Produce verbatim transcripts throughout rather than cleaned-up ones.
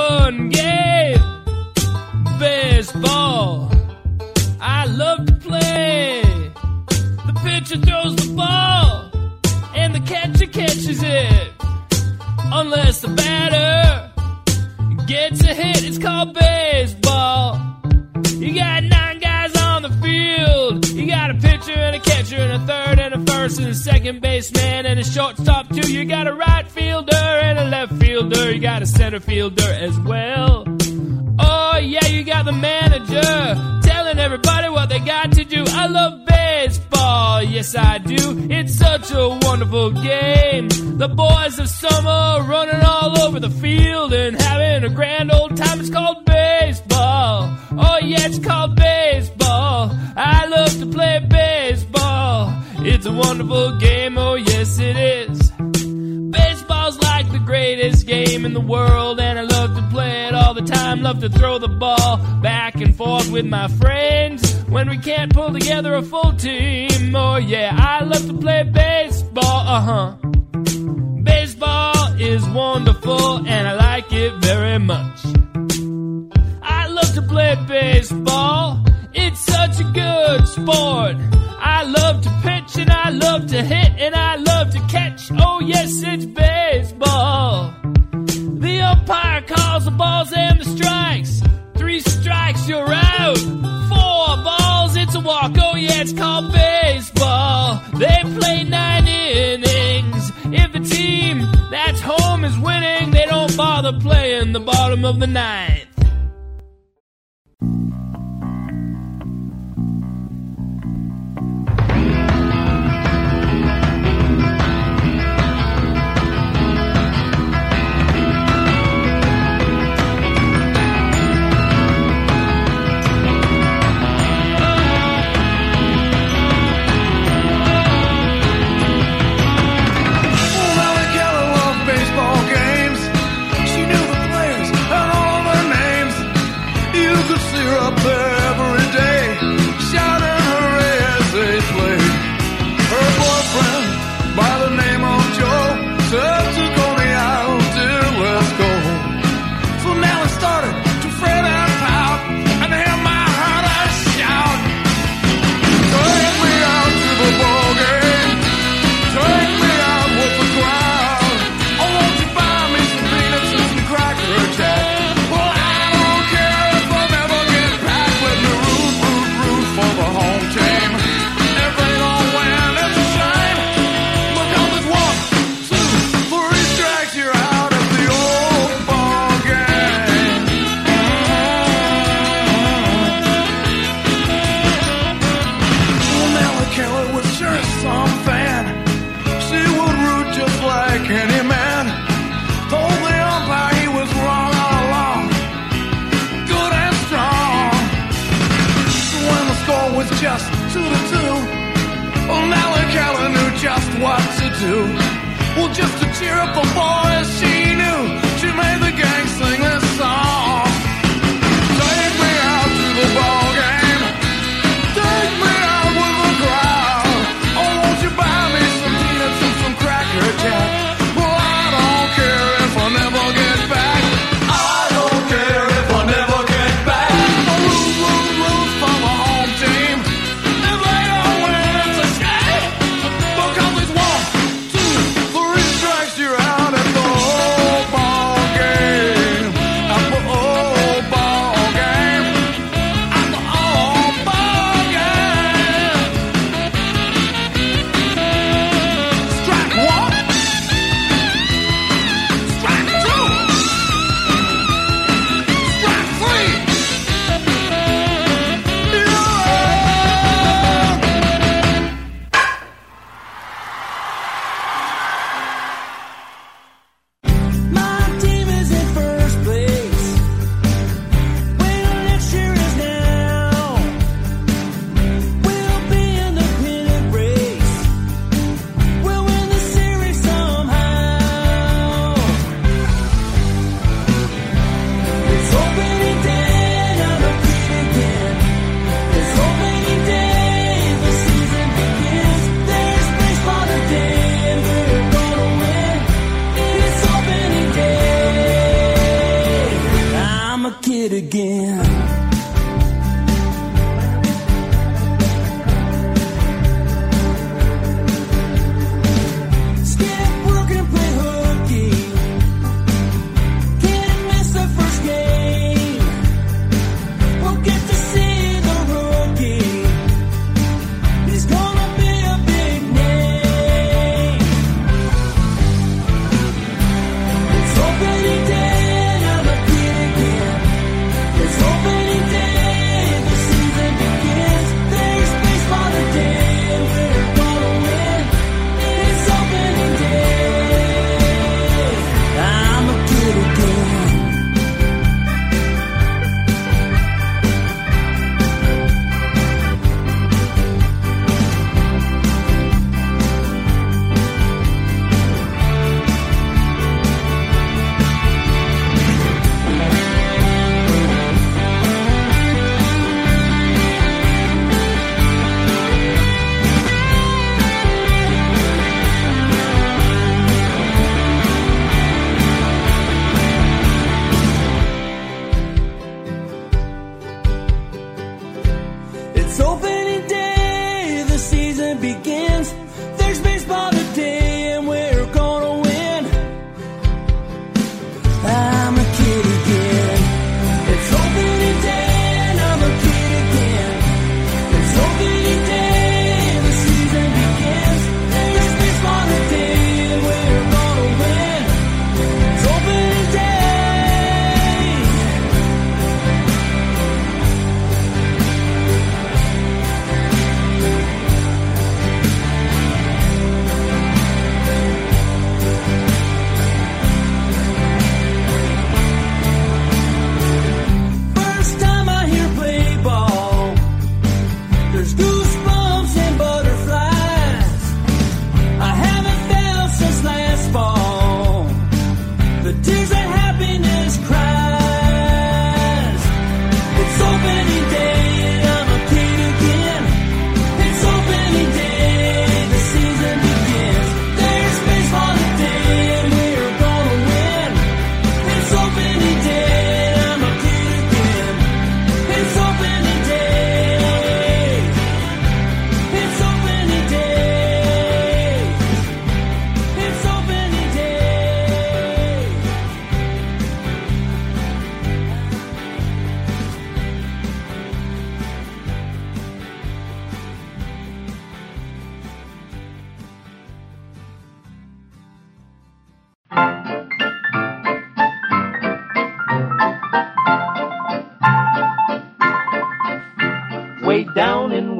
fun game. Baseball, I love to play. The pitcher throws the ball, and the catcher catches it. Unless the batter gets a hit, it's called baseball. You got nine guys on the field. You got a pitcher and a catcher and a third and a first and a second baseman and a shortstop too. You got a right fielder and a left fielder. You got a center fielder as well. Oh yeah, you got the manager telling everybody what they got to do. I love baseball, yes I do. It's such a wonderful game. The boys of summer running all over the field and having a grand old time. It's called baseball. Oh yeah, it's called baseball. I love to play baseball. It's a wonderful game, oh yes it is. Baseball's like the greatest game in the world, and I love to play it all the time. Love to throw the ball back and forth with my friends when we can't pull together a full team. Oh yeah, I love to play baseball, uh-huh. Baseball is wonderful, and I like it very much. I love to play baseball. It's such a good sport. I love to pitch and I love to hit and I love to catch. Oh yes, it's baseball. The umpire calls the balls and the strikes. Three strikes, you're out. Four balls, it's a walk. Oh yeah, it's called baseball. They play nine innings. If the team that's home is winning, they don't bother playing the bottom of the ninth. You're out at the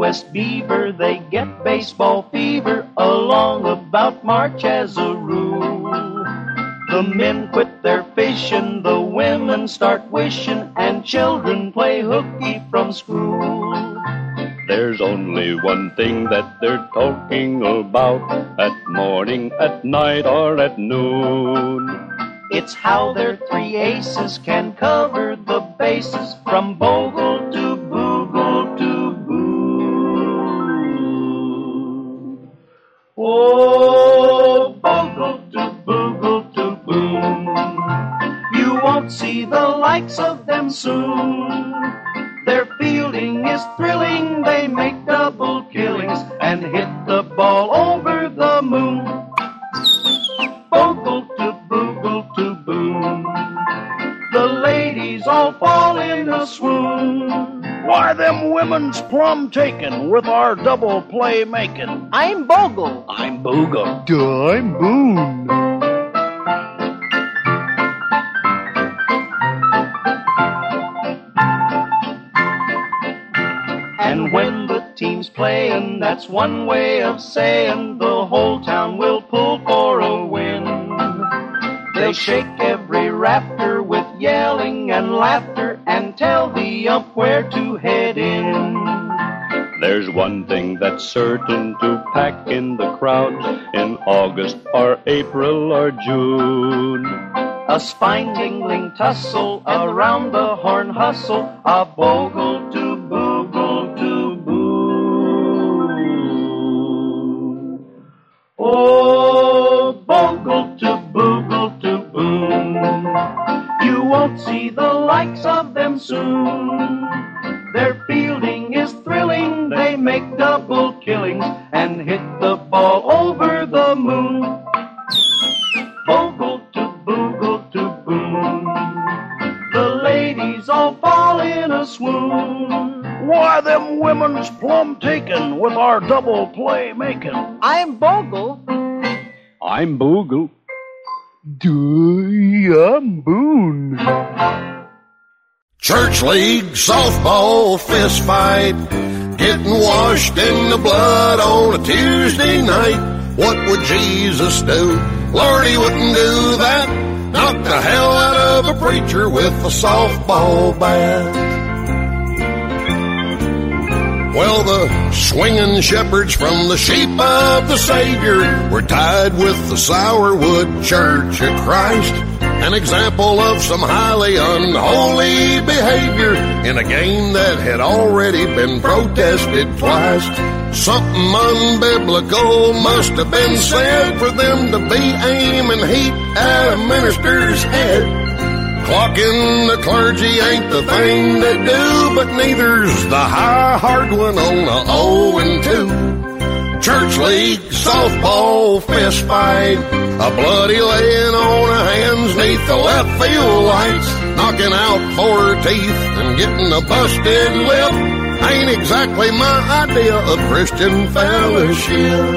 West Beaver, they get baseball fever along about March as a rule. The men quit their fishing, the women start wishing, and children play hooky from school. There's only one thing that they're talking about at morning, at night, or at noon. It's how their three aces can cover the bases from bogle to boogle to boo. Oh, bogle to boogle to boom. You won't see the likes of them soon. Their fielding is thrilling, they make double killings and hit the ball over the moon. Bogle to boogle to boom. The ladies all fall in a swoon. Why, them women's plumb taken with our double play making. I'm Bogle. I'm Boogle. Duh, I'm Boone. And when the team's playing, that's one way of saying the whole town will pull for a win. They'll shake every rafter with yelling and laughter and tell the ump where to head in. There's one thing that's certain to pack in the crowds in August or April or June. A spine-tingling tussle around the horn hustle, a bogle to boogle to boo. Oh, bogle to boogle to boom. You won't see the likes of them soon. Their fielding is thrilling, they make double killings and hit the ball over the moon. Bogle to boogle to boom. The ladies all fall in a swoon. Why, them women's plumb taken with our double play making. I'm Bogle. I'm Boogle. Duh, I'm Boone. Church league, softball, fist fight, getting washed in the blood on a Tuesday night. What would Jesus do? Lord, he wouldn't do that. Knock the hell out of a preacher with a softball bat. Well, the swinging shepherds from the sheep of the Savior were tied with the Sourwood Church of Christ, an example of some highly unholy behavior in a game that had already been protested twice. Something unbiblical must have been said for them to be aiming heat at a minister's head. Clocking the clergy ain't the thing to do, but neither's the high hard one on a oh and two. Church league, softball, fist fight, a bloody laying on of hands neath the left field lights, knocking out four teeth and getting a busted lip ain't exactly my idea of Christian fellowship.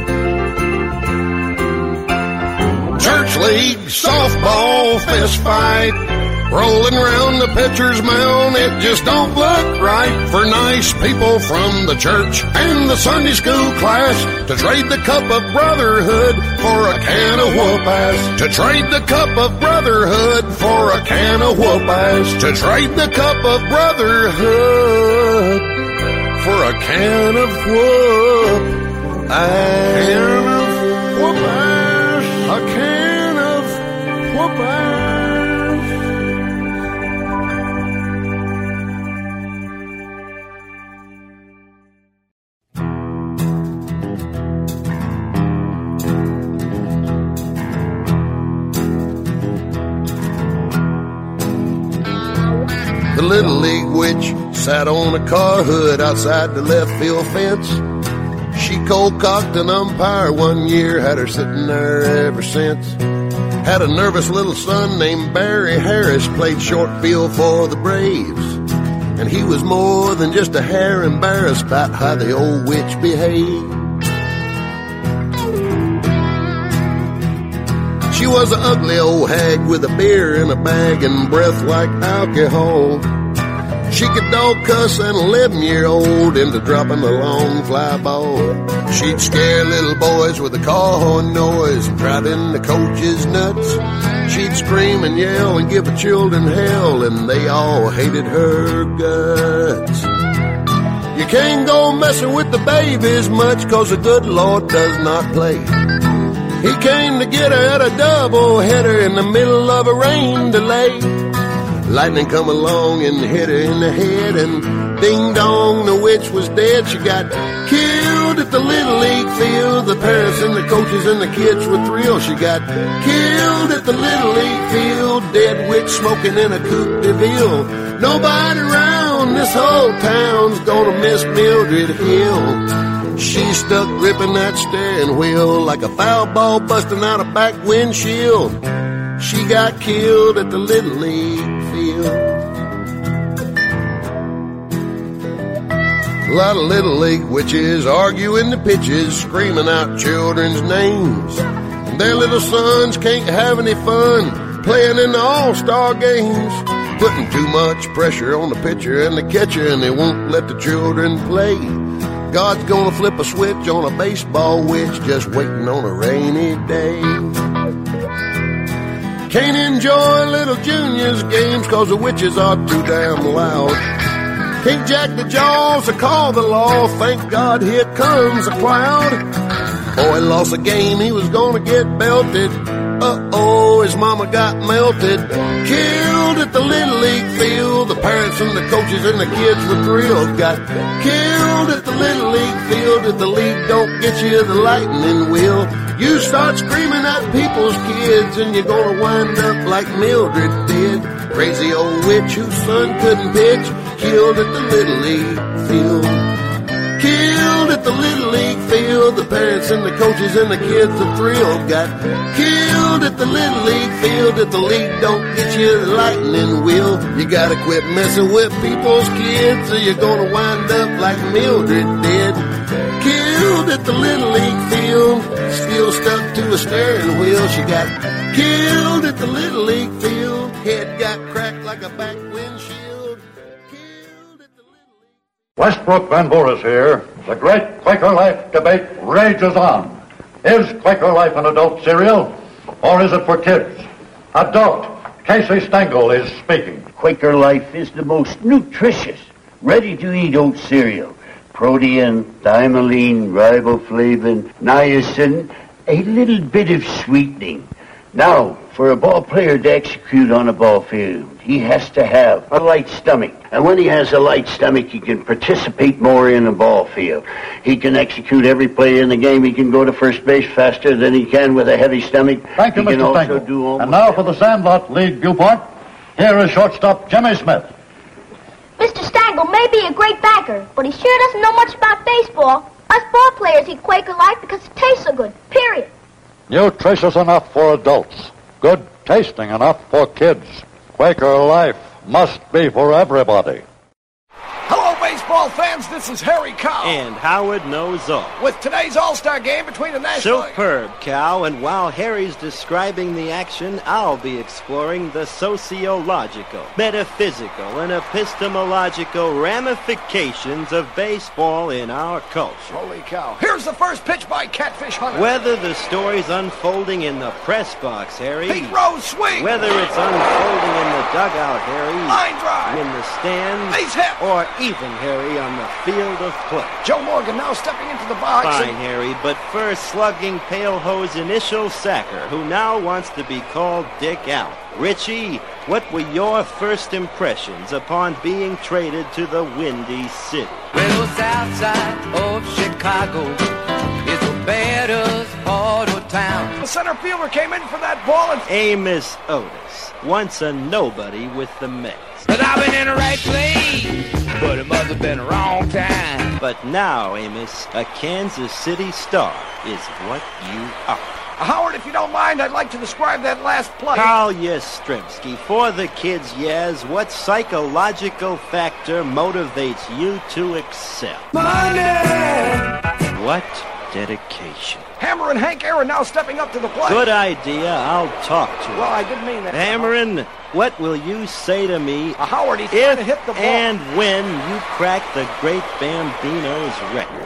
Church league, softball, fist fight, rolling round the pitcher's mound, it just don't look right for nice people from the church and the Sunday school class to trade the cup of brotherhood for a can of whoop-ass. To trade the cup of brotherhood for a can of whoop-ass. To trade the cup of brotherhood for a can of whoop-ass. Can of whoop-ass. A can of whoop-ass. The Little League witch sat on a car hood outside the left field fence. She cold-cocked an umpire one year, had her sitting there ever since. Had a nervous little son named Barry Harris, played short field for the Braves. And he was more than just a hair embarrassed about how the old witch behaved. She was an ugly old hag with a beer in a bag and breath like alcohol. She could dog cuss an eleven-year-old into dropping a long fly ball. She'd scare little boys with a car horn noise and driving the coaches nuts. She'd scream and yell and give the children hell, and they all hated her guts. You can't go messing with the babies much, 'cause the good Lord does not play. He came to get her at a double header in the middle of a rain delay. Lightning come along and hit her in the head, and ding dong, the witch was dead. She got killed at the Little League field. The parents and the coaches and the kids were thrilled. She got killed at the Little League field. Dead witch smoking in a Coupe de Ville. Nobody around this whole town's gonna miss Mildred Hill. She stuck gripping that steering wheel like a foul ball busting out a back windshield. She got killed at the Little League field. A lot of Little League witches arguing the pitches, screaming out children's names. And their little sons can't have any fun playing in the all-star games, putting too much pressure on the pitcher and the catcher, and they won't let the children play. God's gonna flip a switch on a baseball witch just waiting on a rainy day. Can't enjoy little juniors' games 'cause the witches are too damn loud. Can't jack the jaws or call the law. Thank God here comes a cloud. Boy lost a game, he was gonna get belted. Uh-oh, his mama got melted. Killed at the Little League field. The parents and the coaches and the kids were thrilled. Got killed at the Little League field. If the league don't get you, the lightning will. You start screaming at people's kids, and you're gonna wind up like Mildred did. Crazy old witch whose son couldn't pitch, killed at the Little League field. Killed at the Little League field. The parents and the coaches and the kids are thrilled. Got killed at the Little League field. If the league don't get you, the lightning will. You gotta quit messing with people's kids, or you're gonna wind up like Mildred did. Killed at the Little League field. Still stuck to a steering wheel. She got killed at the Little League field. Head got cracked like a back windshield. Killed at the Little League. Westbrook Van Boris here. The great Quaker Life debate rages on. Is Quaker Life an adult cereal, or is it for kids? Adult. Casey Stengel is speaking. Quaker Life is the most nutritious, ready-to-eat oat cereal. Protein, thymolene, riboflavin, niacin, a little bit of sweetening. Now, for a ball player to execute on a ball field, he has to have a light stomach. And when he has a light stomach, he can participate more in a ball field. He can execute every play in the game. He can go to first base faster than he can with a heavy stomach. Thank you, he Mister Stengel. And now for the Sandlot League viewpoint, here is shortstop Jimmy Smith. Mister Stengel may be a great backer, but he sure doesn't know much about baseball. Us ball players eat Quaker Life because it tastes so good, period. Nutritious enough for adults. Good tasting enough for kids. Quaker Life must be for everybody. Hello, baseball fans. This is Harry Cow. And Howard knows all. With today's All-Star game between the National... Superb, Cow. And while Harry's describing the action, I'll be exploring the sociological, metaphysical, and epistemological ramifications of baseball in our culture. Holy cow. Here's the first pitch by Catfish Hunter. Whether the story's unfolding in the press box, Harry. Pete Rose swing. Whether it's unfolding in the dugout, Harry. Line drive. In the stands. Base hit. Or even, Harry, on the field of play. Joe Morgan now stepping into the box. Fine, and... Harry, but first slugging Pale-Ho's initial sacker, who now wants to be called Dick Allen. Richie, what were your first impressions upon being traded to the Windy City? Well, the south side of Chicago is the baddest part of town. The center fielder came in for that ball and... Amos Otis, once a nobody with the Mets. But I've been in the right place, but it must have been a wrong time. But now, Amos, a Kansas City Star is what you are. Howard, if you don't mind, I'd like to describe that last play. Carl Yastrzemski, for the kids, yes, what psychological factor motivates you to excel? Money! What dedication? Hammer and Hank Aaron now stepping up to the plate. Good idea. I'll talk to him. Well, I didn't mean that. Hammerin, what will you say to me uh, Howard, he's if trying to hit the ball. and when you crack the great Bambino's record?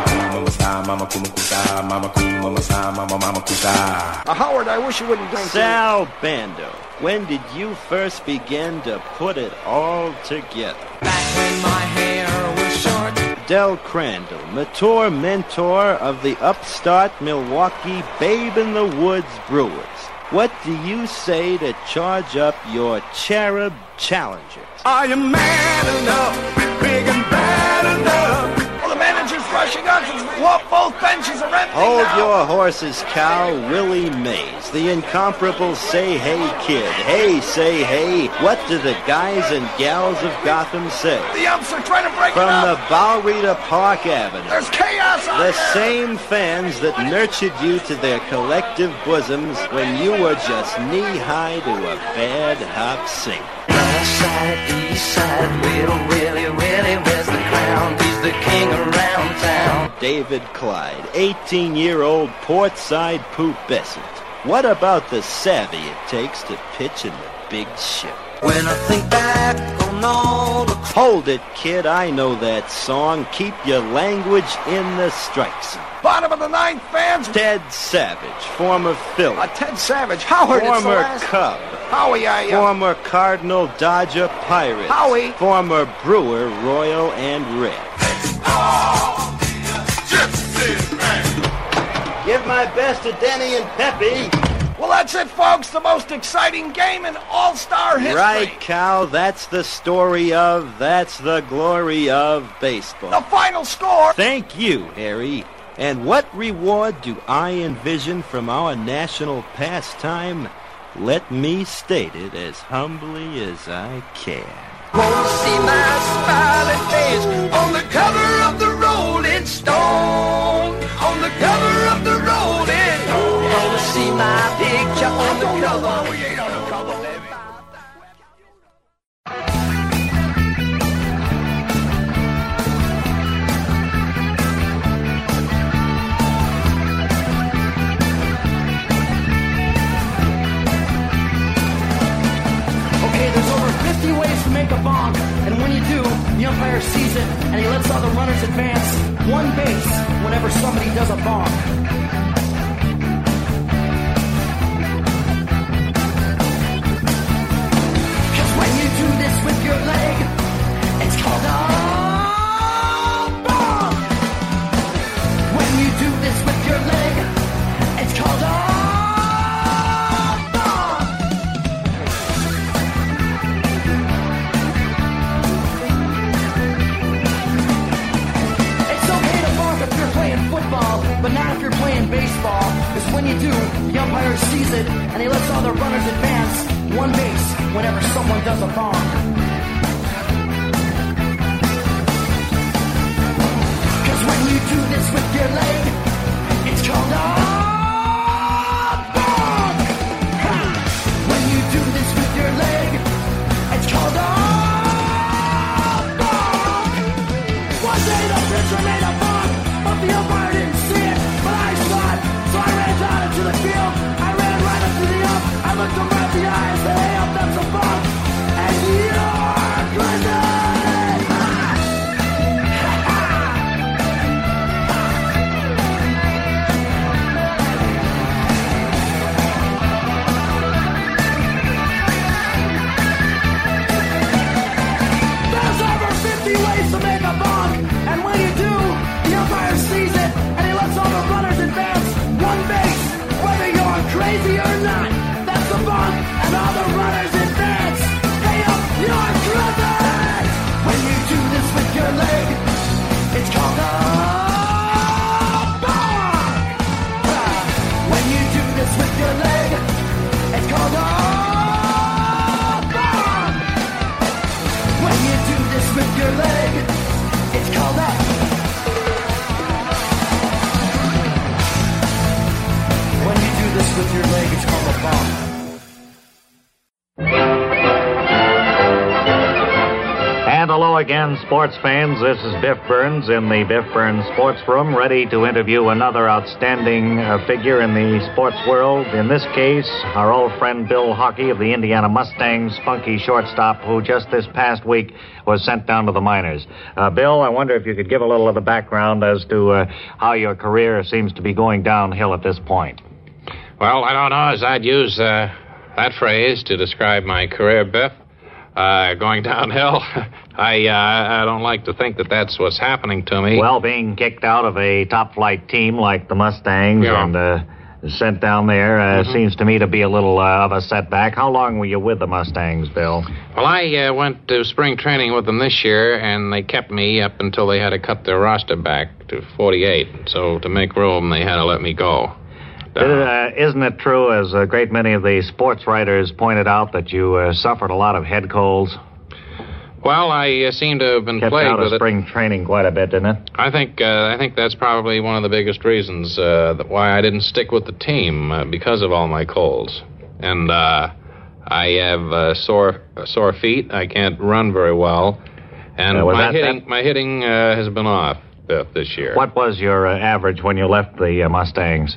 Uh, Howard, I wish you wouldn't do it. Sal Bando, when did you first begin to put it all together? Back when my hair was short. Del Crandall, mature mentor of the upstart Milwaukee Babe in the Woods Brewers. What do you say to charge up your Cherub Challengers? I am man enough, big and bad enough. Well, the manager's rushing up. Both benches are empty Hold now. your horses, Cal. Willie Mays, the incomparable Say Hey Kid. Hey, say hey. What do the guys and gals of Gotham say? The umps are trying to break From it up. the Bowery to Park Avenue. There's chaos out The there. same fans that nurtured you to their collective bosoms when you were just knee-high to a bad hop singer. West side, east side, Little Willie, Willie wears the crown. He's the king around town. David Clyde, eighteen-year-old portside pubescent. What about the savvy it takes to pitch in the big ship? When I think back on all the... Hold it, kid, I know that song. Keep your language in the strike zone. Bottom of the ninth, fans. Ted Savage, former Philly. Uh, Ted Savage. Howard, it's the Former last... Cub. Howie, I... Uh... Former Cardinal Dodger Pirates. Howie. Former Brewer Royal and Red. Oh, Gypsy Man. Give my best to Denny and Peppy. Well, that's it, folks. The most exciting game in All-Star history. Right, Cal. That's the story of, that's the glory of baseball. The final score. Thank you, Harry. And what reward do I envision from our national pastime? Let me state it as humbly as I can. Won't see my smiling face on the cover of the Rolling Stone. On the cover of the Rolling Stone. Wanna see my picture on the cover. We ain't on the cover, baby. Okay, there's over fifty ways to make a bonk, and when you do, the umpire sees it, and he lets all the runners advance one base whenever somebody does a bonk. Cause when you do this with your leg, it's called a bonk. When you do this with your leg, it's called a but not if you're playing baseball, because when you do, the umpire sees it, and he lets all the runners advance one base whenever someone does a bonk. Because when you do this with your leg, it's called a bonk. Ha! When you do this with your leg, it's called a bonk. One day the pitcher made a bonk, but the umpire didn't see it. So I ran down into the field, I ran right up to the ump, I looked him right in the eye and said, hey ump, that's a bump, and you're crazy! There's over fifty ways to make a bonk, and when you do, the umpire sees it, and he lets all the runners advance one base, whether you're crazy or not. That's a bonk, and all the runners advance. Hey up, you're crazy! When you do this with your leg, it's called a bonk. When you do this with your leg, it's called a bonk. When you do this with your leg, it's called a When you do this with your leg, it's called a bonk. And hello again, sports fans. This is Biff Burns in the Biff Burns Sports Room, ready to interview another outstanding uh, figure in the sports world. In this case, our old friend Bill Hockey of the Indiana Mustangs, funky shortstop, who just this past week was sent down to the minors. Uh, Bill, I wonder if you could give a little of the background as to uh, how your career seems to be going downhill at this point. Well, I don't know as I'd use uh, that phrase to describe my career, Biff. Uh, going downhill. I uh, I don't like to think that that's what's happening to me. Well, being kicked out of a top-flight team like the Mustangs Yeah. and uh, sent down there uh, Mhm. seems to me to be a little uh, of a setback. How long were you with the Mustangs, Bill? Well, I uh, went to spring training with them this year, and they kept me up until they had to cut their roster back to forty-eight. So to make room, they had to let me go. Uh, isn't it true, as a great many of the sports writers pointed out, that you uh, suffered a lot of head colds? Well, I uh, seem to have been Kept plagued out of with it. spring training quite a bit, didn't it? I think uh, I think that's probably one of the biggest reasons uh, that why I didn't stick with the team uh, because of all my colds. And uh, I have uh, sore sore feet. I can't run very well, and Uh, was my that- hitting that- my hitting uh, has been off uh, this year. What was your uh, average when you left the uh, Mustangs?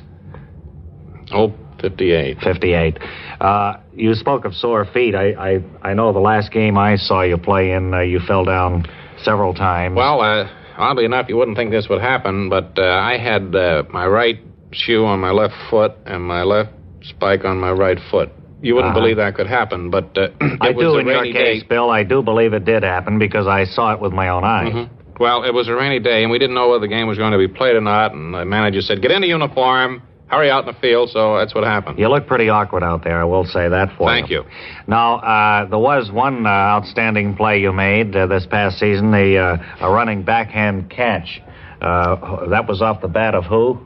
Oh, fifty-eight. fifty-eight. Uh, you spoke of sore feet. I, I, I know the last game I saw you play in, uh, you fell down several times. Well, uh, oddly enough, you wouldn't think this would happen, but uh, I had uh, my right shoe on my left foot and my left spike on my right foot. You wouldn't Uh-huh. believe that could happen, but uh, it I was do a in your rainy case, day. Bill. I do believe it did happen because I saw it with my own eyes. Mhm. Well, it was a rainy day, and we didn't know whether the game was going to be played or not, and the manager said, get into uniform, hurry out in the field, so that's what happened. You look pretty awkward out there, I will say that for Thank you. Now, uh, there was one uh, outstanding play you made uh, this past season, the, uh, a running backhand catch. Uh, that was off the bat of who?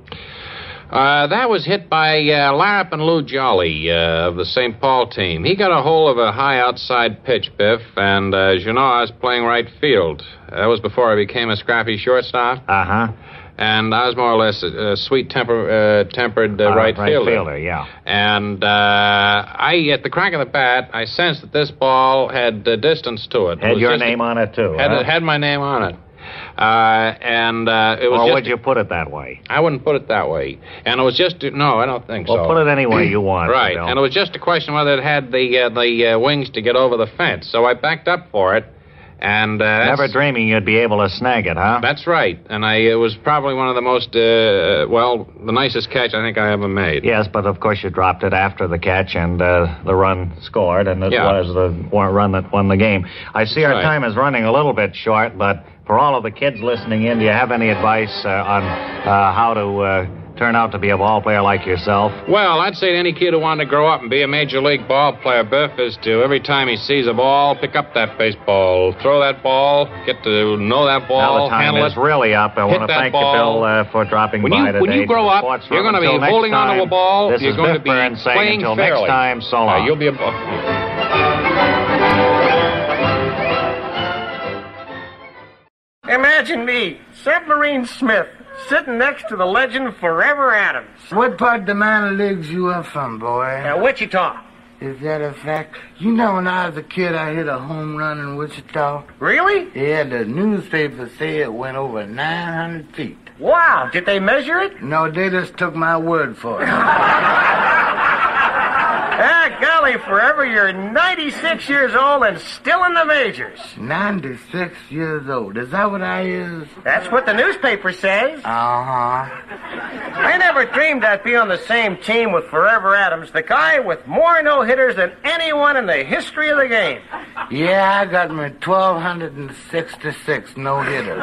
Uh, that was hit by uh, Larrap and Lou Jolly uh, of the Saint Paul team. He got a hold of a high outside pitch, Biff, and uh, as you know, I was playing right field. That was before I became a scrappy shortstop. Uh-huh. And I was more or less a, a sweet temper, uh, tempered uh, Uh, right, right fielder. fielder, yeah. And uh, I, at the crack of the bat, I sensed that this ball had uh, distance to it. It Had was your just a- name on it, too, Had, huh? had my name on it. Uh, and uh, it was Or just... would you put it that way? I wouldn't put it that way. And it was just... No, I don't think Well, so. put it any way you want. Right, Bill. and it was just a question whether it had the uh, the uh, wings to get over the fence. So I backed up for it, and... Uh, Never that's- dreaming you'd be able to snag it, huh? That's right, and I it was probably one of the most, uh, well, the nicest catch I think I ever made. Yes, but of course you dropped it after the catch and uh, the run scored, and it Yeah. was the one run that won the game. I see our right. time is running a little bit short, but for all of the kids listening in, do you have any advice uh, on uh, how to uh, turn out to be a ball player like yourself? Well, I'd say to any kid who wanted to grow up and be a major league ball player, Biff, is to every time he sees a ball, pick up that baseball, throw that ball, get to know that Now ball, the time handle is it. really up. I hit want to that thank ball. you, Bill, uh, for dropping When by you today. when you grow to the up, Sports you're Room. going to be Until next holding time, onto a ball. This you're is going Biff to be Burns saying playing until fairly. next time, so Uh, long. you'll be a. Imagine me, Submarine Smith, sitting next to the legend Forever Adams. What part of the minor leagues you are from, boy? Uh, Wichita. Is that a fact? You know, when I was a kid, I hit a home run in Wichita. Really? Yeah, the newspaper said it went over nine hundred feet. Wow, did they measure it? No, they just took my word for it. Ah, golly, Forever, you're ninety-six years old and still in the majors. ninety-six years old. Is that what I is? That's what the newspaper says. Uh-huh. I never dreamed I'd be on the same team with Forever Adams, the guy with more no-hitters than anyone in the history of the game. Yeah, I got me twelve sixty-six no-hitters.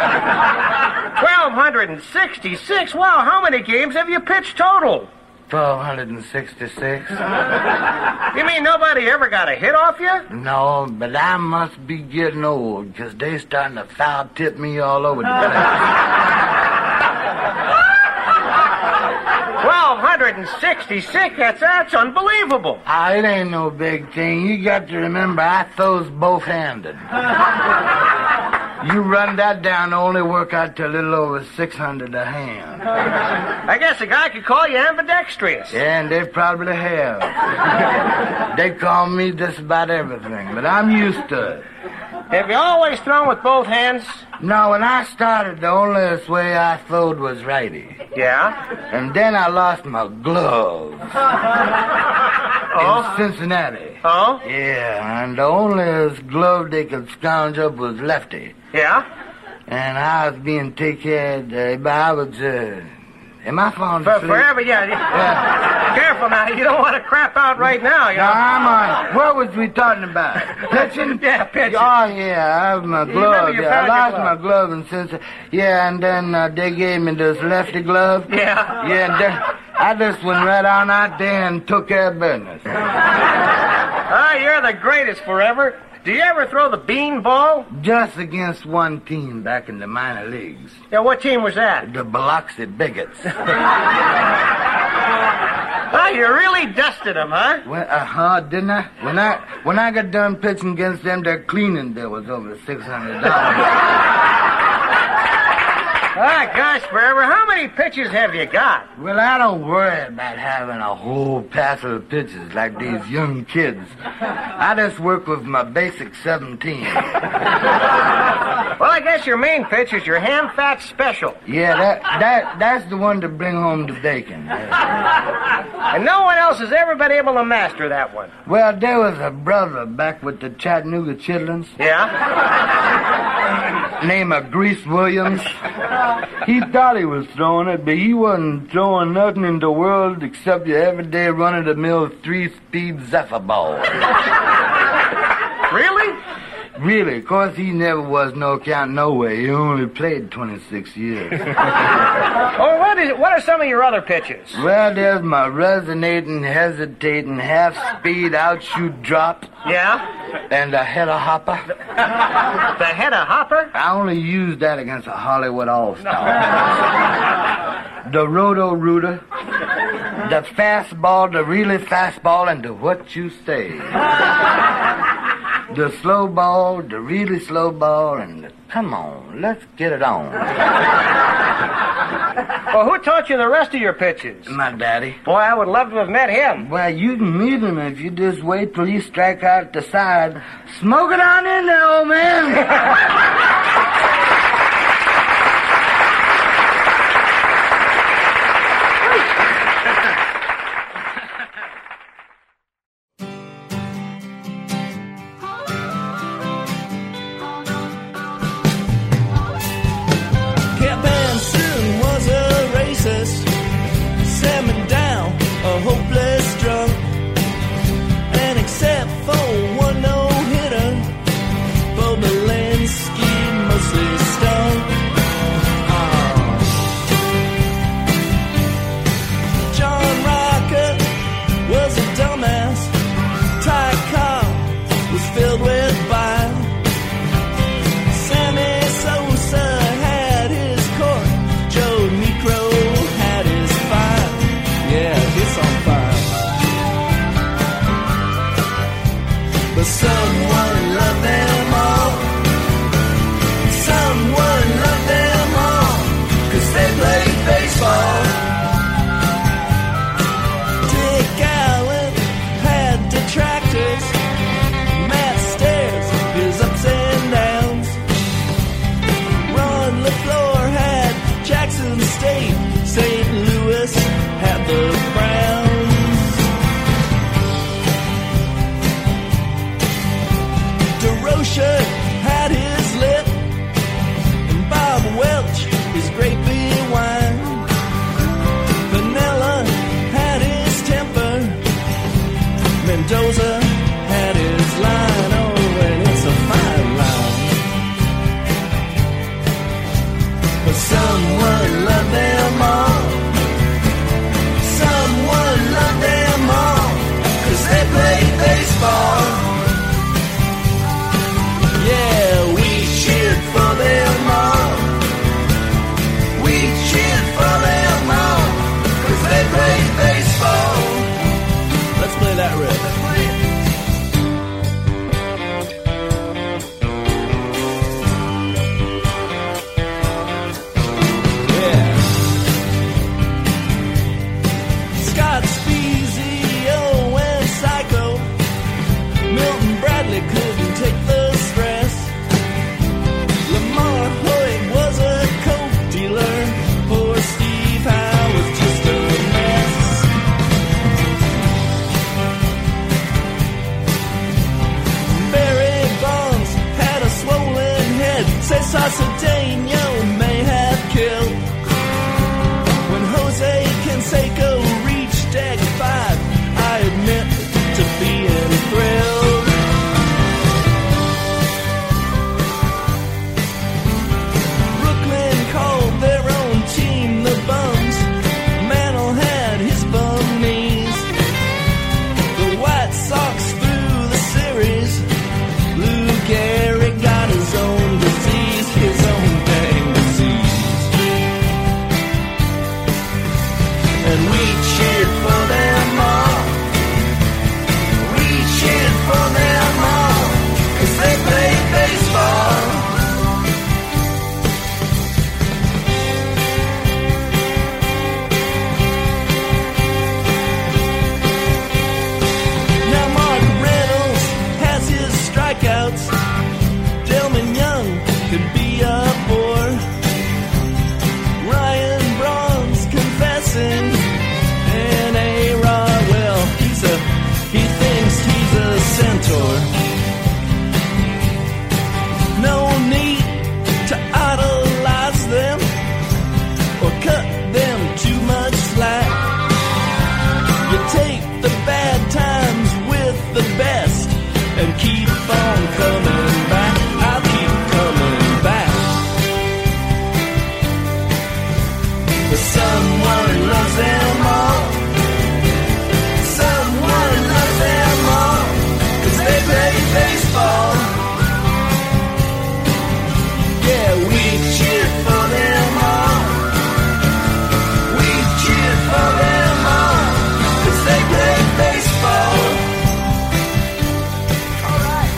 twelve sixty-six? Wow, how many games have you pitched total? twelve sixty-six? You mean nobody ever got a hit off you? No, but I must be getting old, because they starting to foul tip me all over the place. twelve sixty-six? That's, that's unbelievable. Ah, it ain't no big thing. You got to remember, I throws both-handed. You run that down, only work out to a little over six hundred a hand. I guess a guy could call you ambidextrous. Yeah, and they probably have. They call me just about everything, but I'm used to it. Have you always thrown with both hands? No, when I started, the only way I throwed was righty. Yeah? And then I lost my gloves. Oh? In Cincinnati. Oh? Yeah, and the only glove they could scrounge up was lefty. Yeah? And I was being taken care of, uh, but I was, uh... Am I falling For, asleep? forever, yeah. Yeah. Careful now. You don't want to crap out right now, you No, know. I'm on. What was we talking about? Pitching? Yeah, pitching. Oh, yeah, I have my You glove. remember you Yeah, I found your lost glove. my glove and since... Yeah, and then uh, they gave me this lefty glove. Yeah. Yeah, and then I just went right on out there and took care of business. Ah, you're the greatest forever. Do you ever throw the bean ball? Just against one team back in the minor leagues. Yeah, what team was that? The Biloxi Bigots. Ah, you really dusted them, huh? Well, uh-huh, didn't I? When I when I got done pitching against them, their cleaning bill was over six hundred dollars. Ah, gosh, forever. How many pitches have you got? Well, I don't worry about having a whole pass of pitches like these young kids. I just work with my basic seventeen. Well, I guess your main pitch is your ham fat special. Yeah, that that that's the one to bring home the bacon. And no one else has ever been able to master that one. Well, there was a brother back with the Chattanooga Chitlins. Yeah? Named of Grease Williams. He thought he was throwing it, but he wasn't throwing nothing in the world except your everyday run-of-the-mill three-speed Zephyr ball. Really? Really, of course he never was no count no way. He only played twenty-six years. Oh, what is? What are some of your other pitches? Well, there's my resonating, hesitating, half-speed outshoot drop. Yeah? And a header hopper. The header hopper? I only used that against a Hollywood All-Star. The roto-rooter. The fastball, the really fastball, and the what you say. The slow ball, the really slow ball, and the, come on, let's get it on. Well, who taught you the rest of your pitches? My daddy. Boy, I would love to have met him. Well, you can meet him if you just wait till you strike out at the side. Smoke it on in there, old man. Cedeno may have killed. When Jose Canseco reached deck five, I admit to being thrilled. Brooklyn called their own team the Bums. Mantle had his bum knees. The White Sox threw the series. Lou Gehrig got his own disease, his own dang disease. And we cheered for them all. We cheered for them all, 'cause they played baseball. Now Mark Reynolds has his strikeouts. Delman Young could be a bore. Ryan Braun's confessing. And A-Rod, well, he's a, he thinks he's a centaur. No need to idolize them or cut them too much slack. You take the bad times with the best and keep on coming back. I'll keep coming back. But someone loves them all. Someone loves them all, 'cause they play baseball. Yeah, we cheered for them all. We cheered for them all, 'cause they play baseball. All right.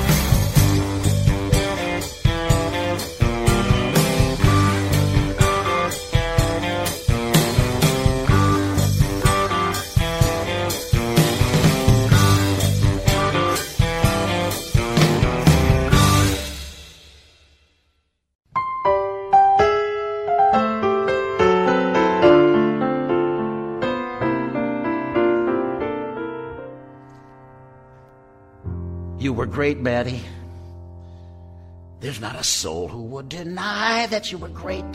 You were great, Matty. There's not a soul who would deny that you were great.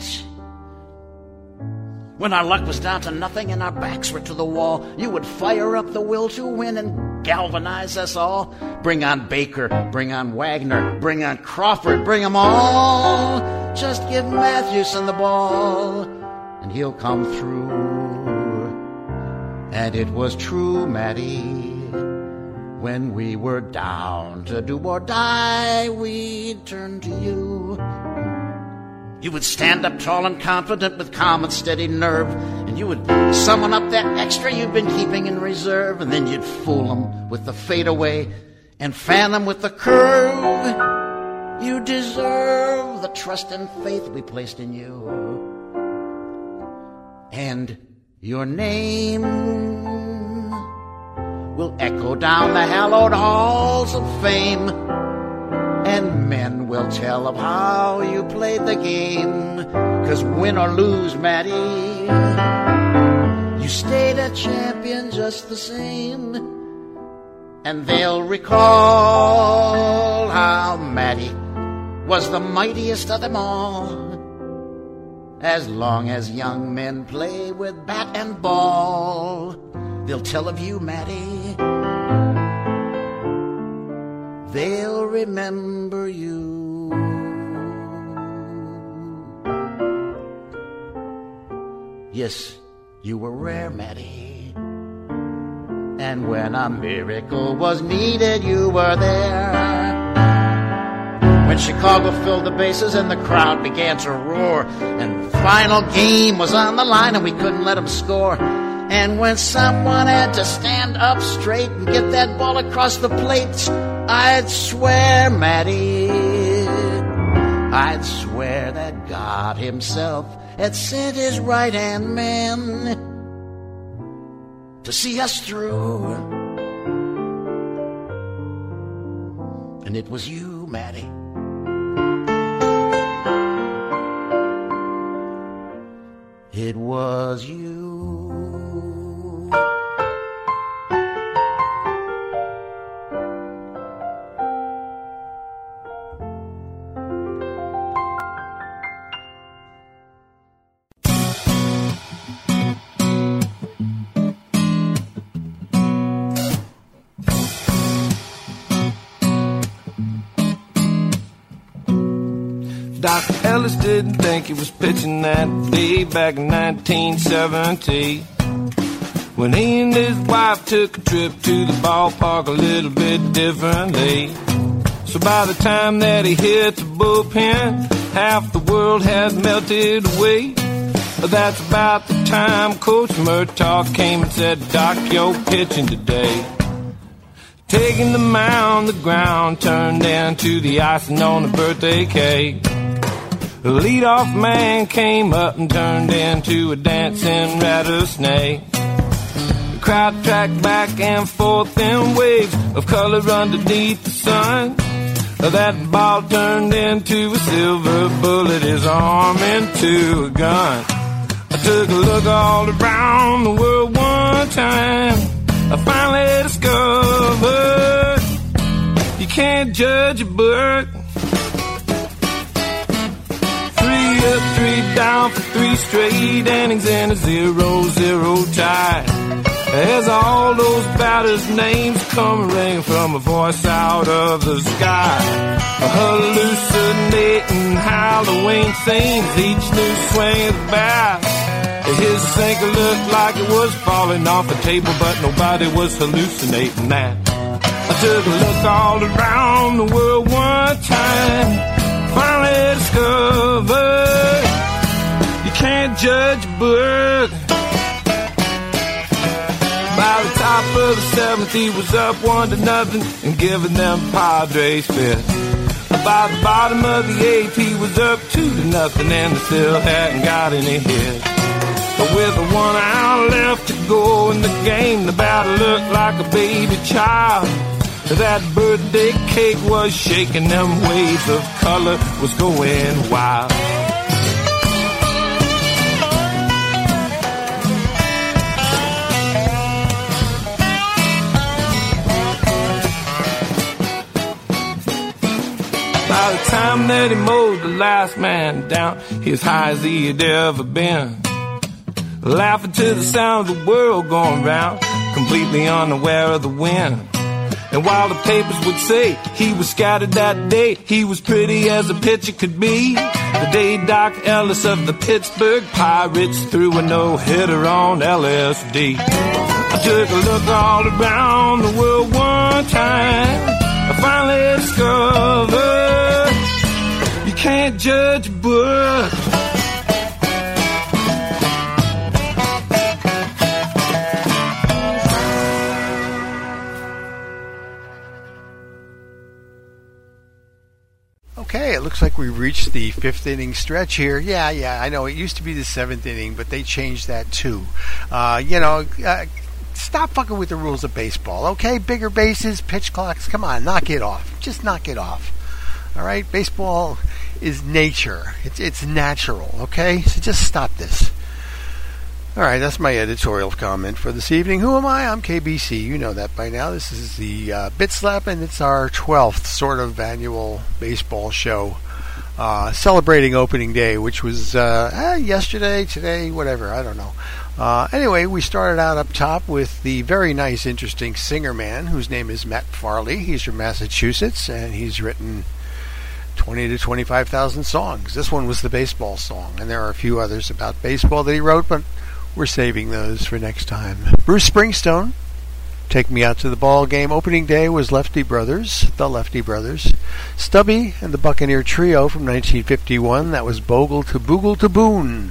When our luck was down to nothing and our backs were to the wall, you would fire up the will to win and galvanize us all. Bring on Baker, bring on Wagner, bring on Crawford, bring them all. Just give Mathewson the ball and he'll come through. And it was true, Matty. When we were down to do or die, we'd turn to you. You would stand up tall and confident with calm and steady nerve, and you would summon up that extra you've been keeping in reserve, and then you'd fool them with the fadeaway and fan them with the curve. You deserve the trust and faith we placed in you. And your name will echo down the hallowed halls of fame, and men will tell of how you played the game. 'Cause win or lose, Matty, you stayed a champion just the same. And they'll recall how Matty was the mightiest of them all. As long as young men play with bat and ball, they'll tell of you, Matty. They'll remember you. Yes, you were rare, Matty. And when a miracle was needed, you were there. When Chicago filled the bases and the crowd began to roar, and the final game was on the line and we couldn't let them score. And when someone had to stand up straight and get that ball across the plate, I'd swear, Matty, I'd swear that God himself had sent his right-hand man to see us through. And it was you, Matty. It was you. Doc Ellis didn't think he was pitching that day back in nineteen seventy, when he and his wife took a trip to the ballpark a little bit differently. So by the time that he hit the bullpen, half the world had melted away. That's about the time Coach Murtaugh came and said, Doc, you're pitching today. Taking the mound, the ground turned into the icing on the birthday cake. The leadoff man came up and turned into a dancing rattlesnake. The crowd tracked back and forth in waves of color underneath the sun. That ball turned into a silver bullet, his arm into a gun. I took a look all around the world one time. I finally discovered you can't judge a book. Three up, three down for three straight innings and a zero-zero tie. As all those batters' names come ringing from a voice out of the sky, hallucinating Halloween scenes, each new swing of the bat. His sinker looked like it was falling off the table, but nobody was hallucinating that. I took a look all around the world one time, finally discovered you can't judge a book. By the top of the seventh, he was up one to nothing and giving them Padres fifth. By the bottom of the eighth, he was up two to nothing and they still hadn't got any hits. But with one out left to go in the game, the batter looked like a baby child. That birthday cake was shaking, them waves of color was going wild. By the time that he mowed the last man down, he as high as he had ever been, laughing to the sound of the world going round, completely unaware of the wind. And while the papers would say he was scattered that day, he was pretty as a pitcher could be. The day Doc Ellis of the Pittsburgh Pirates threw a no-hitter on L S D. I took a look all around the world one time. I finally discovered you can't judge a book. Okay, it looks like we reached the fifth inning stretch here. Yeah, yeah, I know it used to be the seventh inning, but they changed that too. Uh, you know, uh, stop fucking with the rules of baseball, okay? Bigger bases, pitch clocks, come on, knock it off. Just knock it off. All right, baseball is nature. It's it's natural, okay? So just stop this. All right, that's my editorial comment for this evening. Who am I? I'm K B C. You know that by now. This is the uh, Bit Slap, and it's our twelfth sort of annual baseball show, uh, celebrating opening day, which was uh, eh, yesterday, today, whatever. I don't know. Uh, anyway, we started out up top with the very nice, interesting singer man, whose name is Matt Farley. He's from Massachusetts, and he's written twenty to twenty-five thousand songs. This one was the baseball song, and there are a few others about baseball that he wrote, but we're saving those for next time. Bruce Springsteen, Take Me Out to the Ball Game. Opening day was Lefty Brothers, the Lefty Brothers. Stubby and the Buccaneer Trio from nineteen fifty-one. That was Bogle to Boogle to Boone.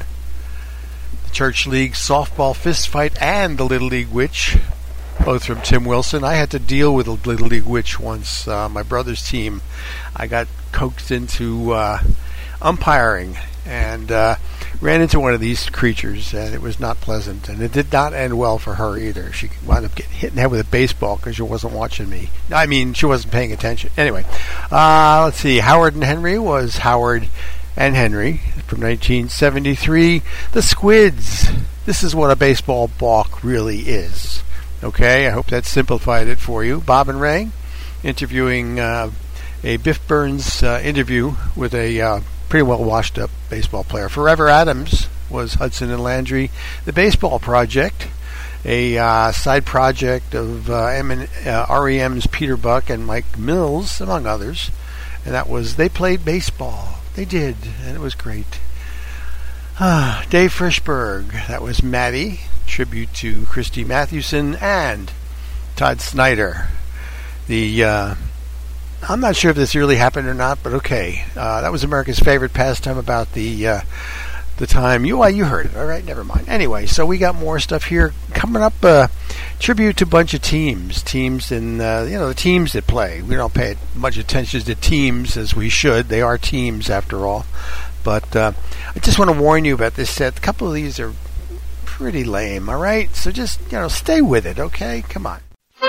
The Church League Softball Fist Fight and the Little League Witch, both from Tim Wilson. I had to deal with a Little League Witch once. Uh, my brother's team, I got coaxed into uh, umpiring and uh, ran into one of these creatures, and it was not pleasant, and it did not end well for her either. She wound up getting hit in the head with a baseball because she wasn't watching me. I mean, she wasn't paying attention. Anyway, uh, let's see. Howard and Henry was Howard and Henry from nineteen seventy-three. The Squids. This is what a baseball balk really is. Okay, I hope that simplified it for you. Bob and Ray interviewing uh, a Biff Burns uh, interview with a uh, pretty well washed up baseball player. Forever Adams was Hudson and Landry. The Baseball Project, a uh, side project of uh, M and, uh, R E M's Peter Buck and Mike Mills, among others. And that was They Played Baseball. They did, and it was great. Ah, Dave Frischberg. That was Maddie. Tribute to Christy Mathewson and Todd Snyder. The uh, I'm not sure if this really happened or not, but okay. Uh, that was America's favorite pastime about the uh, the time. You, well, you heard it, all right? Never mind. Anyway, so we got more stuff here coming up. Uh, tribute to a bunch of teams, teams in uh, you know the teams that play. We don't pay much attention to teams as we should. They are teams after all. But uh, I just want to warn you about this set. A couple of these are pretty lame. All right, so just you know stay with it. Okay, come on.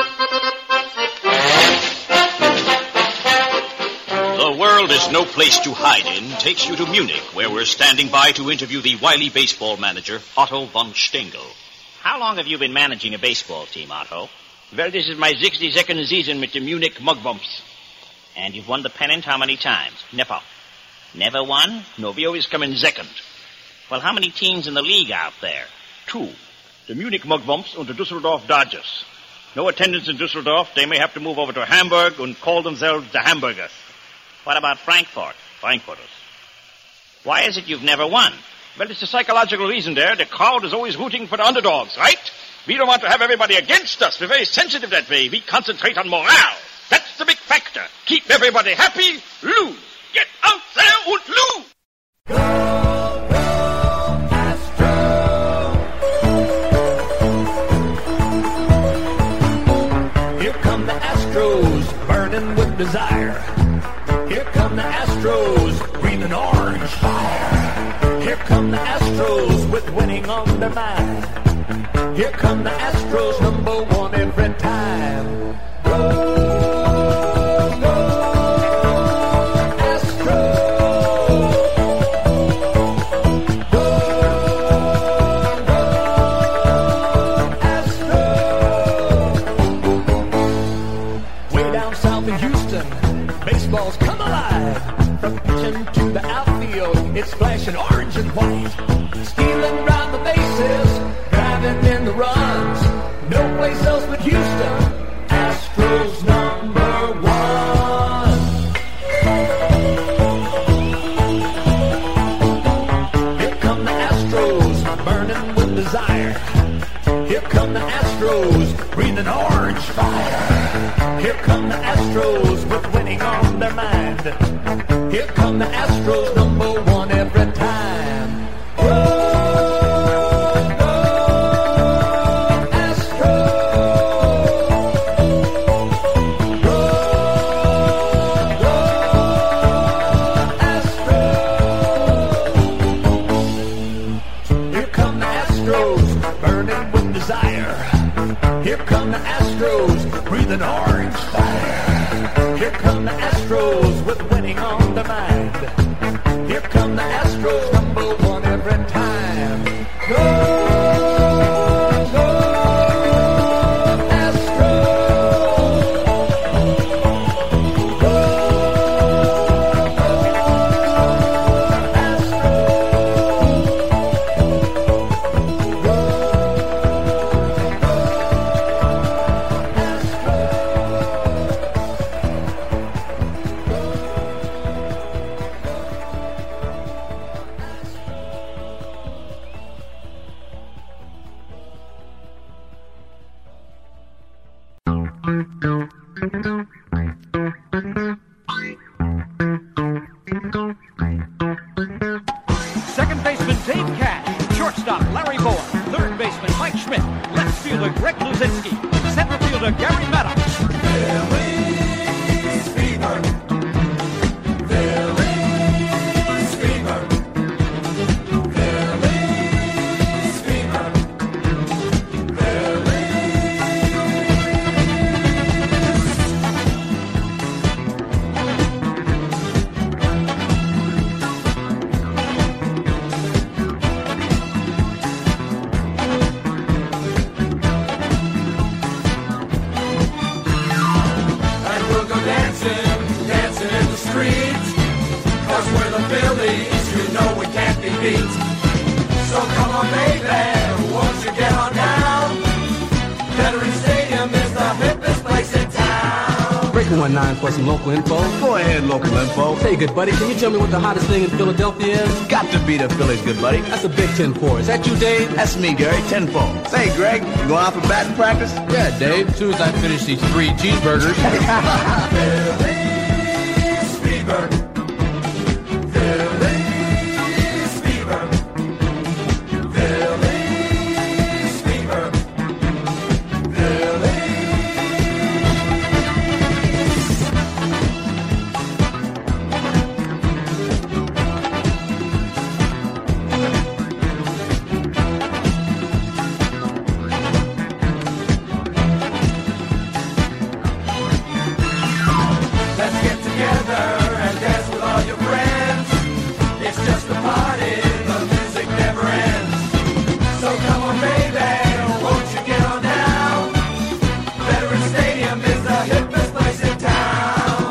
The world is no place to hide in takes you to Munich, where we're standing by to interview the wily baseball manager, Otto von Stengel. How long have you been managing a baseball team, Otto? Well, this is my sixty-second season with the Munich Mugwumps. And you've won the pennant how many times? Never. Never won? No, we always come in second. Well, how many teams in the league out there? Two. The Munich Mugwumps and the Dusseldorf Dodgers. No attendance in Dusseldorf. They may have to move over to Hamburg and call themselves the Hamburgers. What about Frankfurt? Frankfurters. Why is it you've never won? Well, it's a psychological reason there. The crowd is always rooting for the underdogs, right? We don't want to have everybody against us. We're very sensitive that way. We concentrate on morale. That's the big factor. Keep everybody happy, lose. Get out there and lose. Here come the Astros, burning with desire. Here come the Astros, breathing orange fire. Here come the Astros, with winning on their mind. Here come the Astros, number one every time. Go, go, Astros. Go, go, Astros. Way down south in Houston, baseball's come alive. From pitching to the outfield, it's flashing orange and white. Stealing round the bases, driving in the runs. No place else but Houston. Astros number one. Here come the Astros, burning with desire. Here come the Astros, breathing orange fire. Here come the Astros, with winning on their mind. Here come the Astros, number one every time. Whoa. Here come the Astros, breathing orange fire. Here come the Astros, with winning on their mind. Here come the Astros, number one every time. Go, go, Astros. Go, second baseman Dave Cash, shortstop Larry Bowa, third baseman Mike Schmidt, left fielder Greg Luzinski, center fielder Gary Maddox. Phillies fever. Phillies fever. Phillies fever. So come on, baby, won't you get on down? Veterans Stadium is the hippest place in town. Breaker one nine for some local info. Go ahead, local info. Hey, good buddy, can you tell me what the hottest thing in Philadelphia is? Got to be the Phillies, good buddy. That's a big ten four. Is that you, Dave? That's me, Gary, ten four. Say, Greg, you going out for batting practice? Yeah, Dave, as soon as I finish these three cheeseburgers. Phillies fever. Phillies fever. Phillies fever. Let's get together and dance with all your friends. It's just a party, the music never ends. So come on, baby, won't you get on down? Veterans Stadium is the hippest place in town.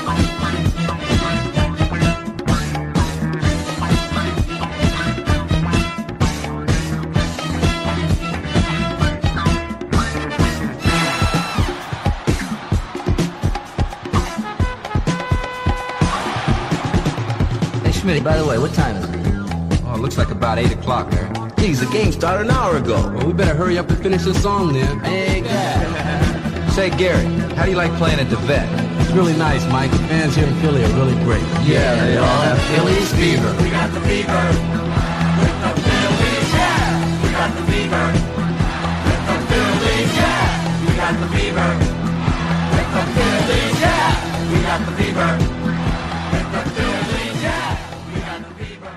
Hey, Schmitty, by the way, what time is it? Oh, it looks like about eight o'clock there. Geez, the game started an hour ago. Well, we better hurry up and finish this song then. Hey, God. Say, Gary, how do you like playing at the Vet? It's really nice, Mike. The fans here in Philly are really great. Yeah, they all have Phillies fever. We got the fever. With the Phillies, yeah. We got the fever. With the Phillies, yeah. We got the fever. With the Phillies, yeah. We got the fever. With the Phillies, yeah. We got the fever.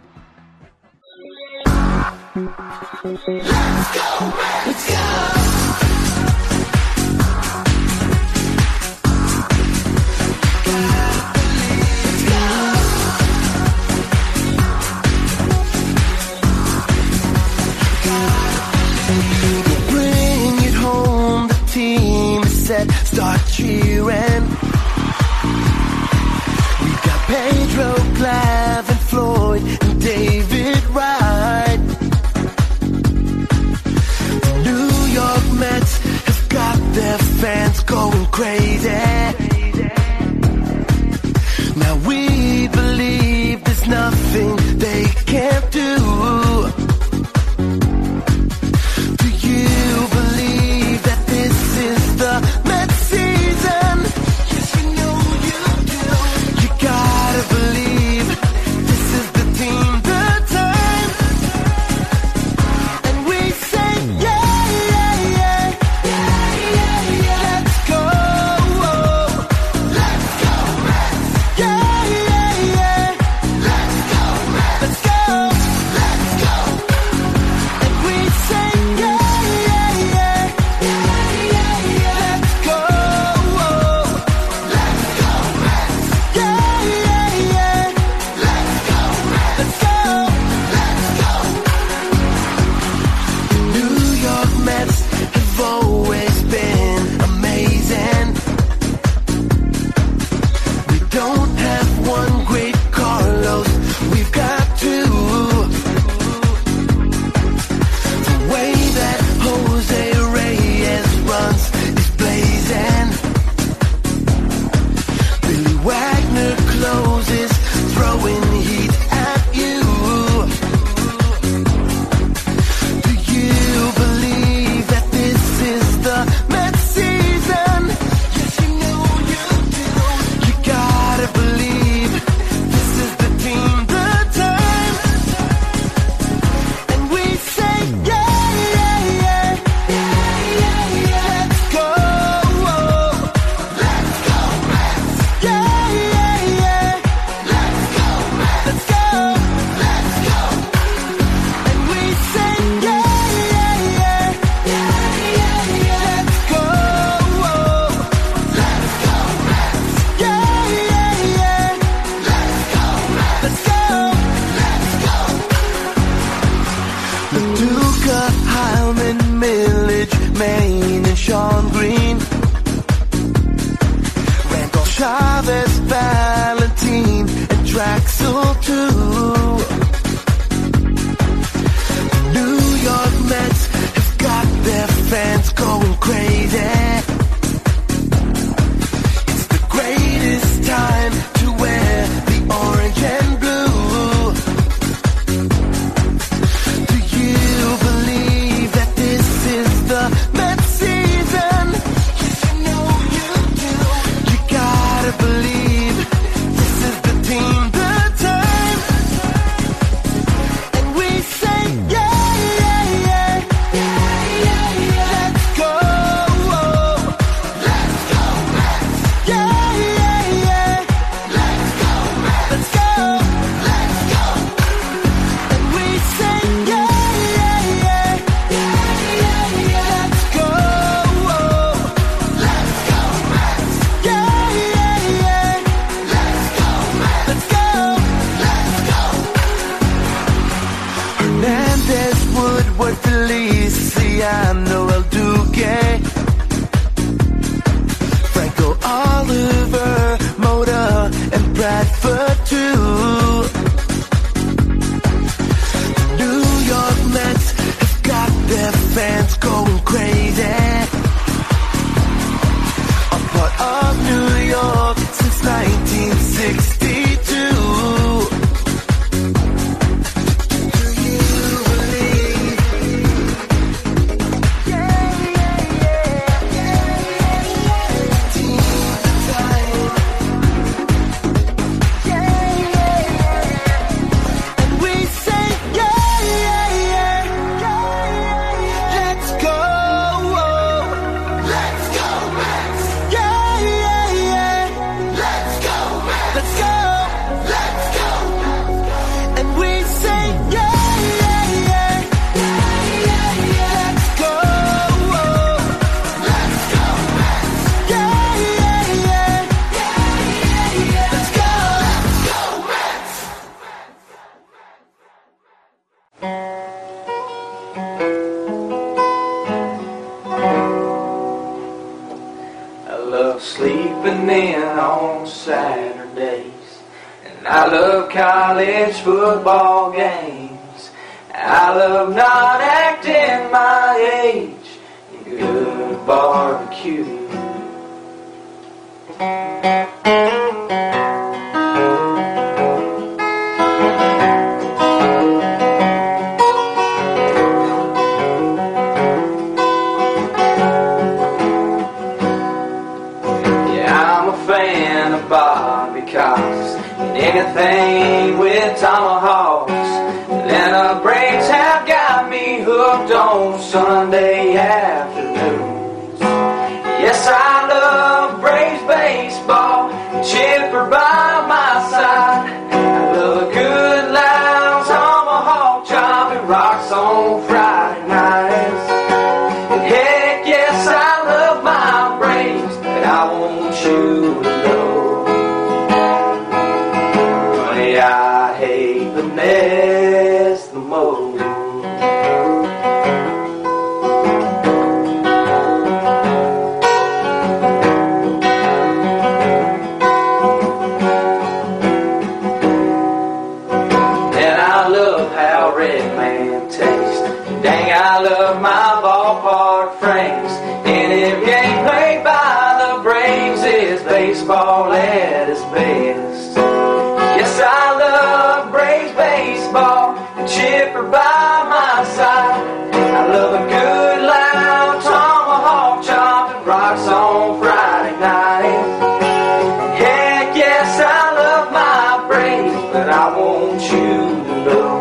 Let's go, man. Let's go. Bring it home, the team is set, start cheering. We've got Pedro, Clive, and Floyd, and David Wright. The New York Mets have got their fans going crazy. Now we believe there's nothing they can't do. Do you believe that this is the Mets season? Yes, you know you do. You gotta believe this is the team, the time. And we say, yeah, yeah, yeah. Yeah, yeah, yeah. Let's go. Let's go, Mets. Yeah, yeah, yeah. Let's go, Mets. Let's go. Let's go. And we say, yeah, yeah, yeah. Yeah, yeah, yeah. Let's go. Let's go, Mets. Yeah, yeah, yeah. Let's go, Mets. Let's go. Let's go. New York Mets have always been amazing. We don't have one great Carlos, we've got two. The way that Jose Reyes runs is blazing. Billy Wagner closes, throwing heat at you. Do you believe that this is the Mets season? Yes, you know you do. You gotta believe this is the team, the time. And we say, yeah, yeah, yeah. Yeah, yeah, yeah. Let's go. Let's go, Mets. Yeah, yeah, yeah. Let's go, Mets. Let's go. Let's go. And we say, yeah, yeah, yeah. Yeah, yeah, yeah. Let's go. Let's go, Mets. Yeah, yeah, yeah. Let's go, Mets. Let's go. Let's go. Paducah, Heilman, Millage, Maine, and Sean Green. Randall Chavez, Valentine, and Draxel too. New York Mets have got their fans going crazy. love sleeping in on Saturdays, and I love college football games. I love not acting my age and good barbecue. Bobby Cox and anything with tomahawks. Atlanta Braves have got me hooked on Sunday afternoons. Yes, I love Braves baseball, Chipper by my side. I love a good loud tomahawk chop and rocks on Friday nights. And heck yes, I love my Braves, but I want you to know I hate the mess the most. And I love how Red Man tastes. Dang, I love my ballpark frames. Any game played by the Braves is baseball at its best. Yes, I love Braves baseball and Chipper by my side. I love a good loud tomahawk chop and rocks on Friday night. Heck yes, I love my Braves, but I want you to know,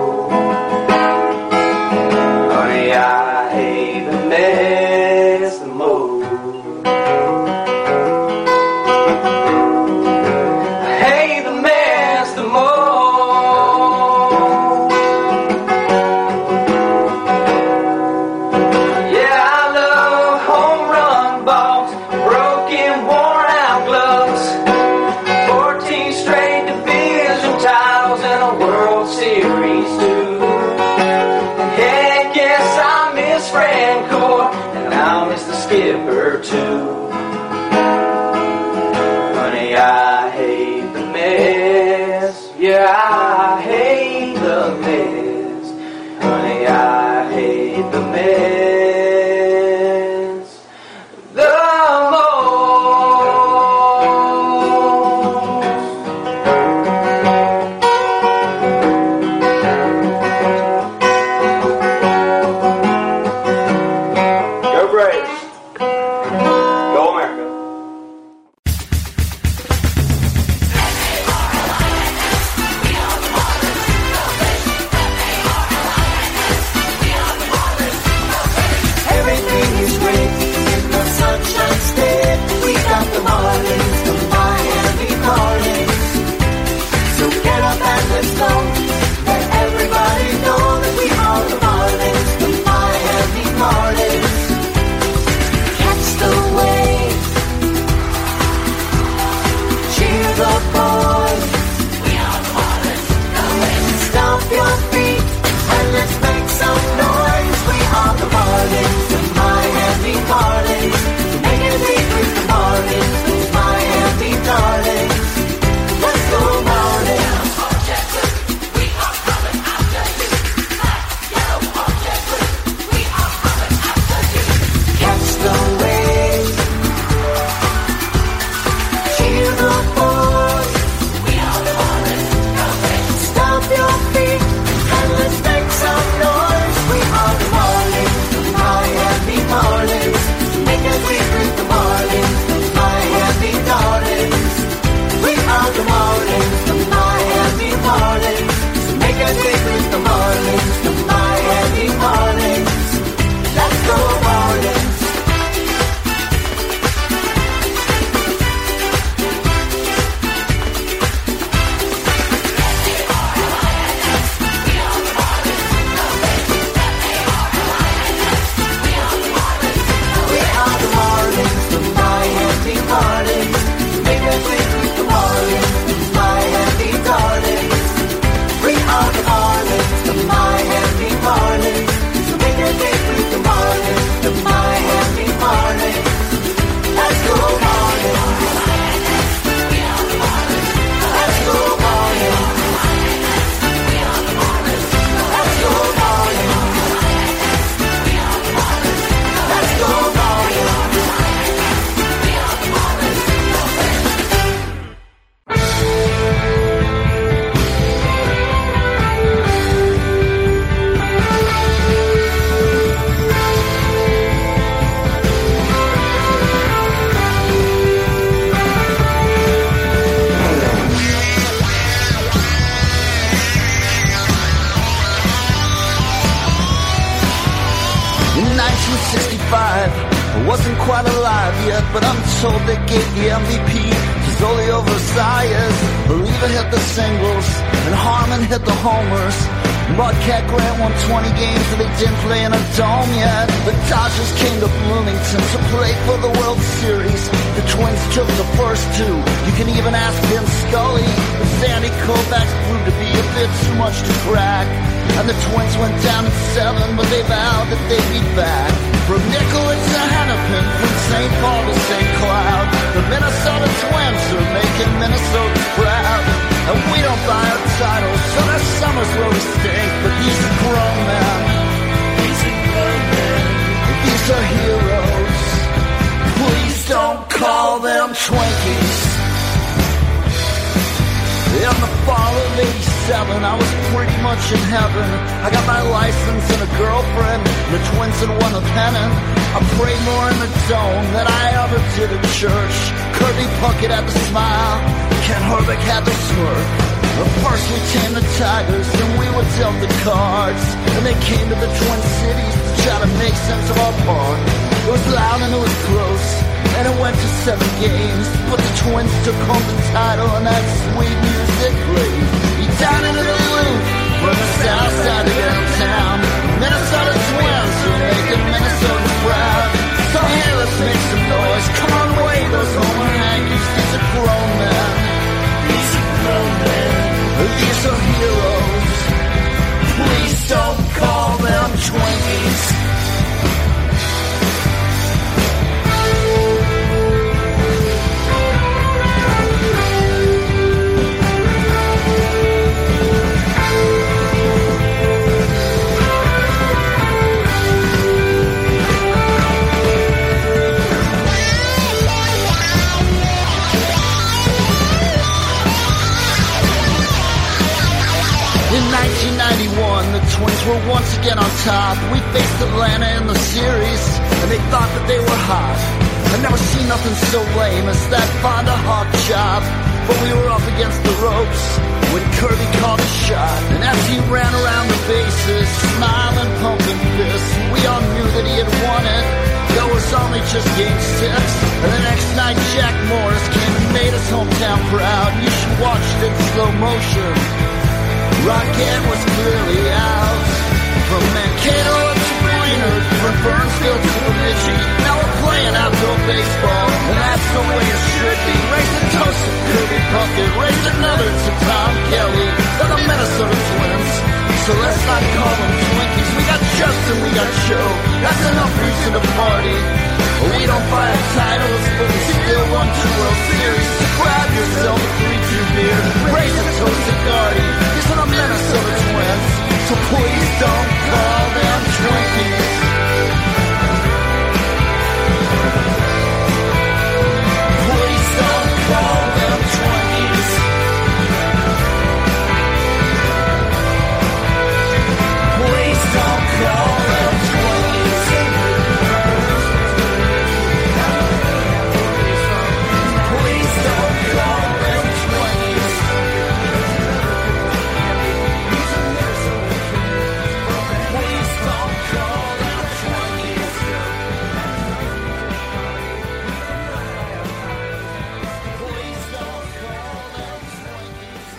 honey, I hate the mess the most. I hate the mess the most. yet, but I'm told they gave the M V P to Zolio Versailles. Believer hit the singles, and Harmon hit the homers. Mudcat Grant won twenty games, but they didn't play in a dome yet. The Dodgers came to Bloomington to play for the World Series. The Twins took the first two. You can even ask Vin Scully. But Sandy Koufax proved to be a bit too much to crack. And the Twins went down at seven, but they vowed that they'd be back. From Nicollet to Hennepin, from Saint Paul to Saint Cloud, the Minnesota Twins are making Minnesota proud. And we don't buy our titles, so there's summers where we stink. But these are grown men. These are grown men. These are heroes. Please don't call them Twinkies. In the fall of eighty-seven, I was pretty much in heaven. I got my license and a girlfriend. The Twins had won a pennant. I prayed more in the dome than I ever did at church. Kirby Puckett had the smile. Ken Herbeck had the smirk. But first we tamed the Tigers, and we were dealt the cards. And they came to the Twin Cities to try to make sense of our part. It was loud and it was close, and it went to seven games. But the Twins took home the title, and that sweet music played. Beat down into the loop from the south side of downtown. Minnesota Twins are making Minnesota proud. So hey, let's make some noise. Come on, wave those home hankies. These are grown men. These are grown men. These are heroes. Please don't call them Twinkies. In nineteen ninety-one, the Twins were once again on top. We faced Atlanta in the series, and they thought that they were hot. I've never seen nothing so lame as that Fonda Hawk chop. But we were up against the ropes when Kirby called a shot. And as he ran around the bases, smiling, pumping fists, we all knew that he had won it. Though it was only just game six. And the next night, Jack Morris came and made his hometown proud. You should watch it in slow motion. Rocket was clearly out. From Mankato to Brainerd, from Burnsville to Bemidji. Now we're playing outdoor baseball, and that's the way it should be. Raise a toast to Kirby Puckett, raise another to Tom Kelly. They're the Minnesota Twins, so let's not call them Twinkies. We got Justin, we got Joe, that's enough reason to party. We don't buy our titles, but we still won two World Series. So grab yourself a three two beer, raise a toast to Gardy. These are the Minnesota Twins, so please don't call them Twinkies. Please don't call them Twinkies. Please don't call them Twinkies. Please don't call them Twinkies. Please don't call them Twinkies. Please don't call them Twinkies.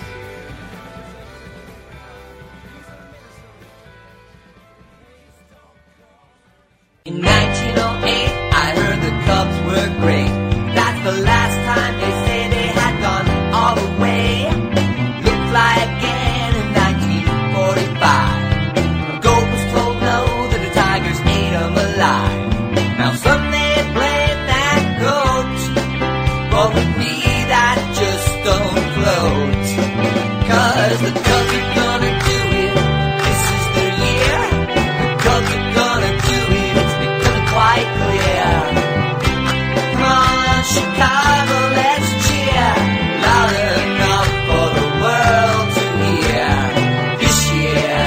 In nineteen oh eight, I heard the Cubs were great. That's the last time they say they had gone all the way. Looked like again in nineteen forty-five. When Gold was told no, that the Tigers ate 'em alive. Now some they blame that goat, but with me that just don't float. Cause the Cubs are gonna do it, this is their year. The Cubs are gonna do it, it's becoming quite clear. Come on, Chicago, let's cheer loud enough for the world to hear. This year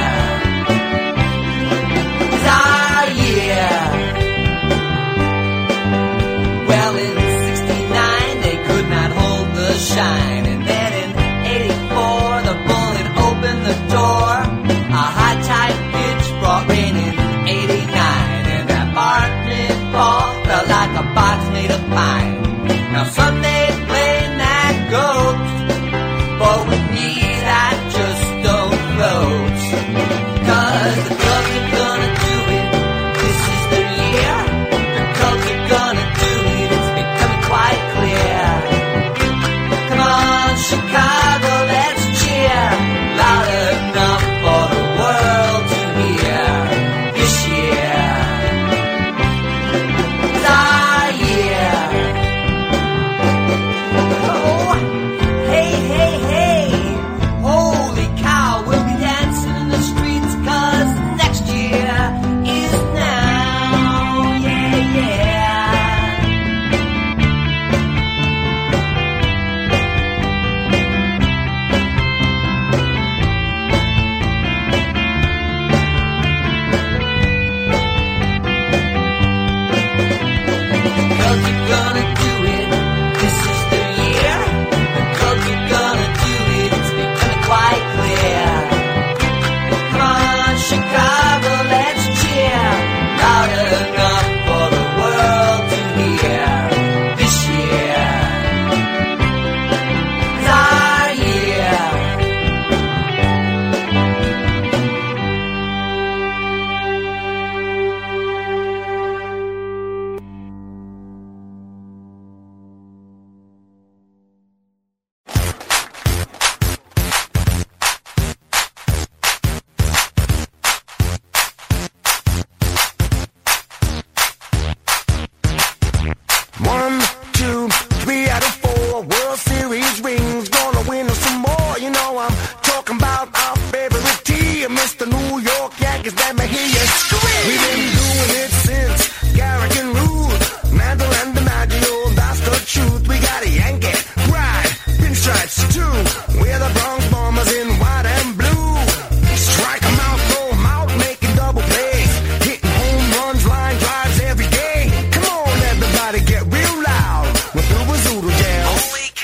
is our year. Well, in sixty-nine they could not hold the shine, and then in eighty-four the bullet opened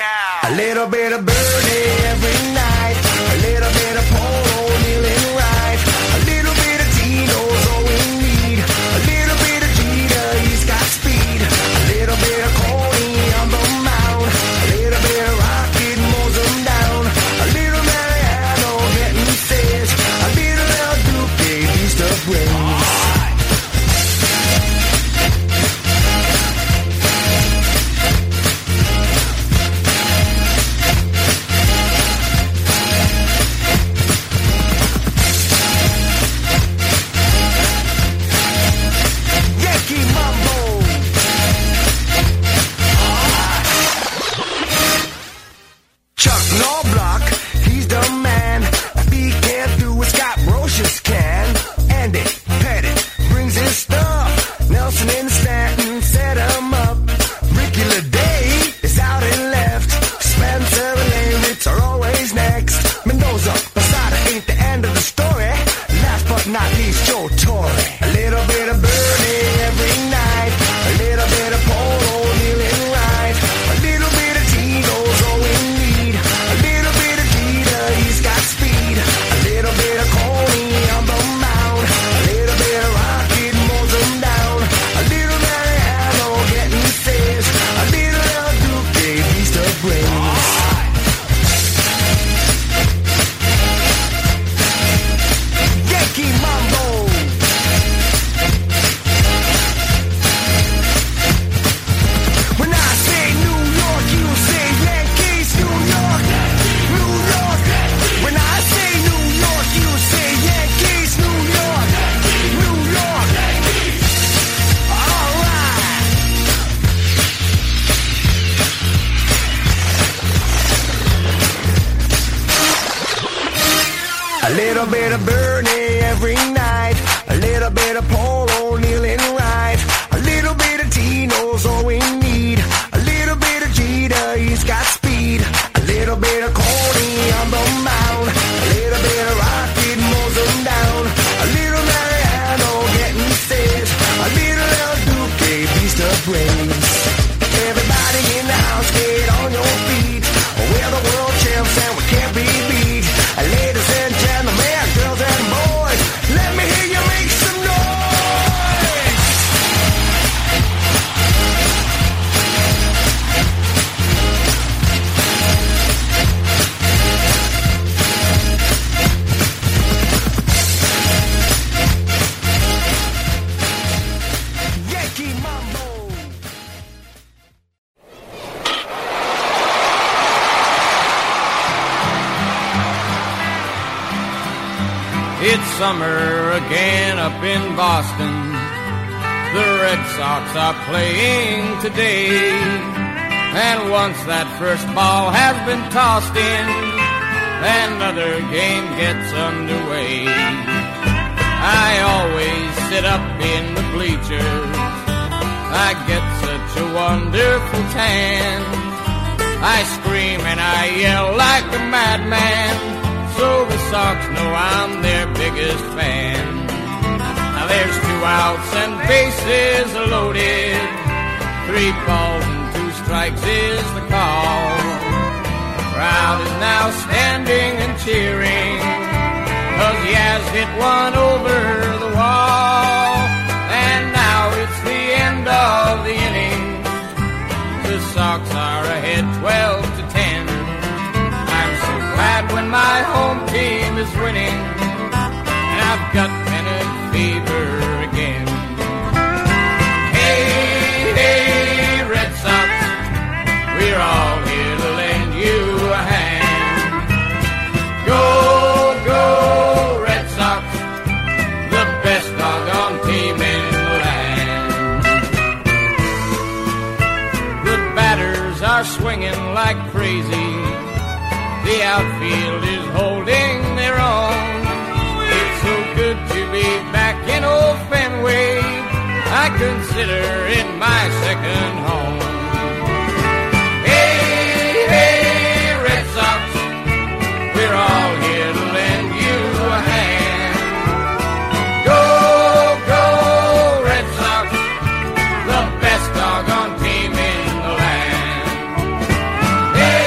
A little bit of Bernie every night, a little bit of Paul O'Neill and right, a little bit of Tito's all we need, a little bit of Jeter, he's got speed, a little bit of Coney on the mound, a little bit of Rocket mows him down, a little Mariano getting says, a little El Duque beats the brains. It's summer again up in Boston. The Red Sox are playing today. And once that first ball has been tossed in, another game gets underway. I always sit up in the bleachers. I get such a wonderful tan. I scream and I yell like a madman, so the Sox know I'm their biggest fan. Now there's two outs and bases loaded. Three balls and two strikes is the call. Crowd is now standing and cheering, 'cause he has hit one over the wall. And now it's the end of the inning. The Sox are ahead twelve to ten. I'm so glad when my home team is winning, and I've got pennant fever again. Hey, hey, Red Sox, we're all here to lend you a hand. Go, go, Red Sox, the best doggone team in the land. The batters are swinging like crazy. The outfield is holding their own. It's so good to be back in old Fenway. I consider it my second home. Hey, hey, Red Sox, we're all here to lend you a hand. Go, go, Red Sox, the best doggone team in the land. Hey,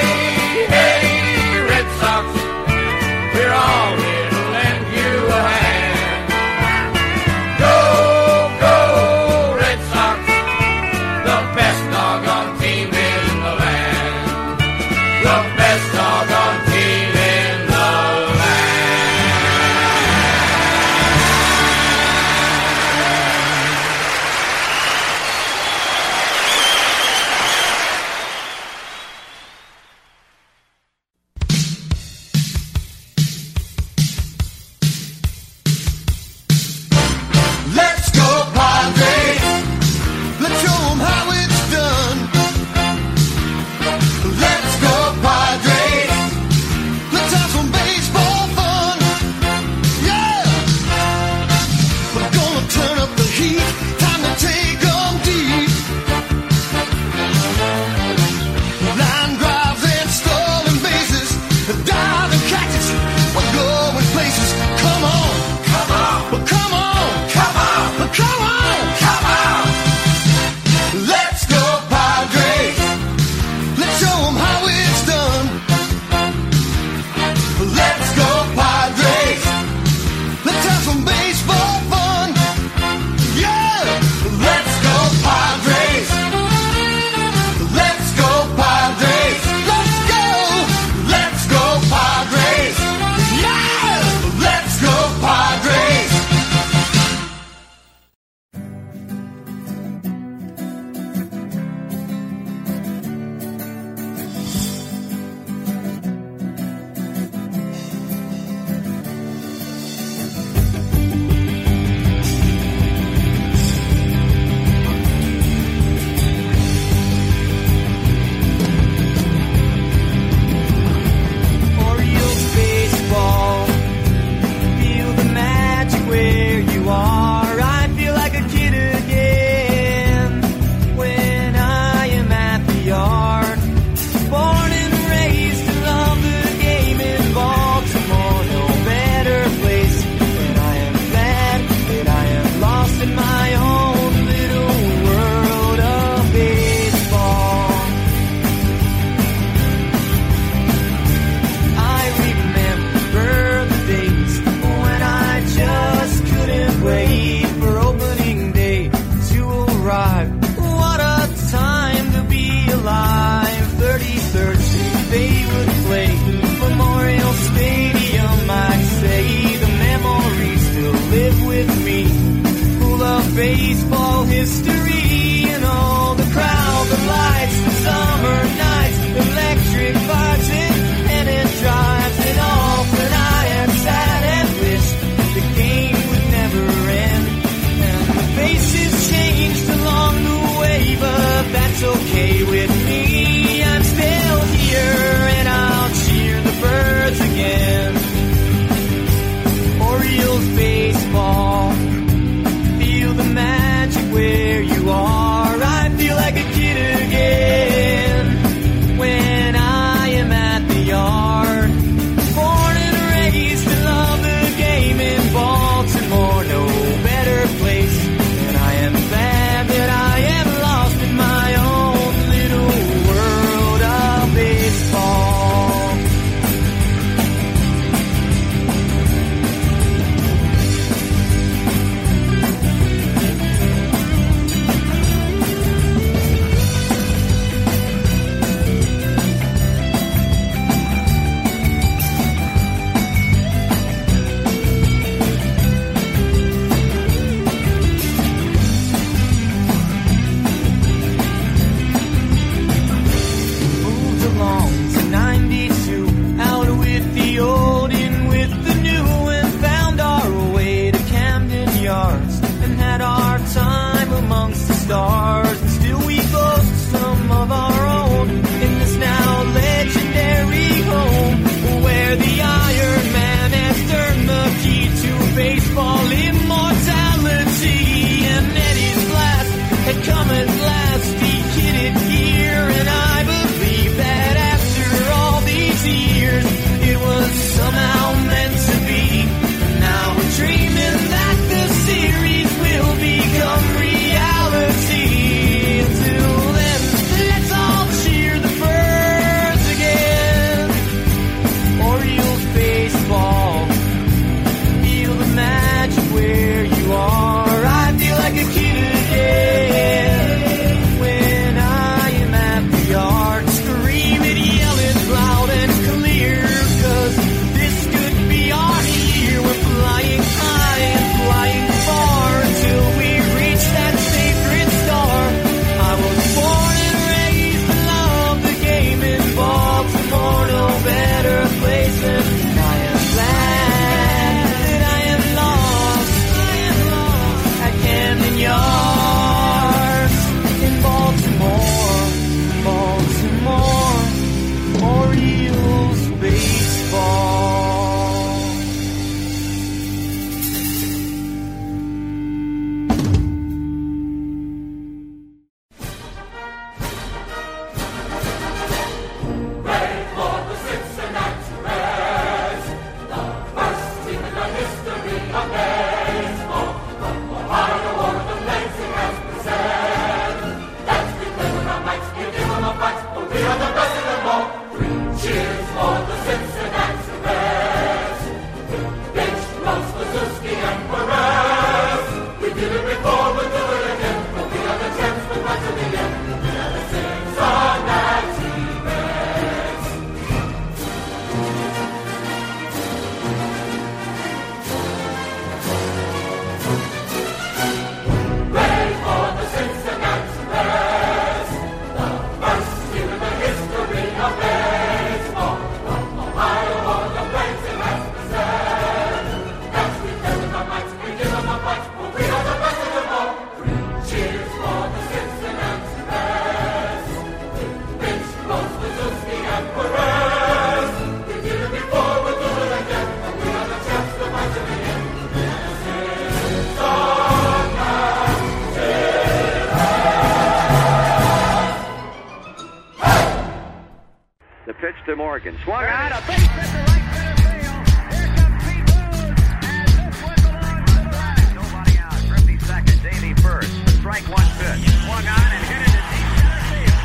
The pitch to Morgan. Swung on. A base hit to right center field. Here comes Pete Boone. And this one belongs to the right. Nobody out. Griffey second. Davey first. Strike one pitch. Swung on and hit it to deep center field.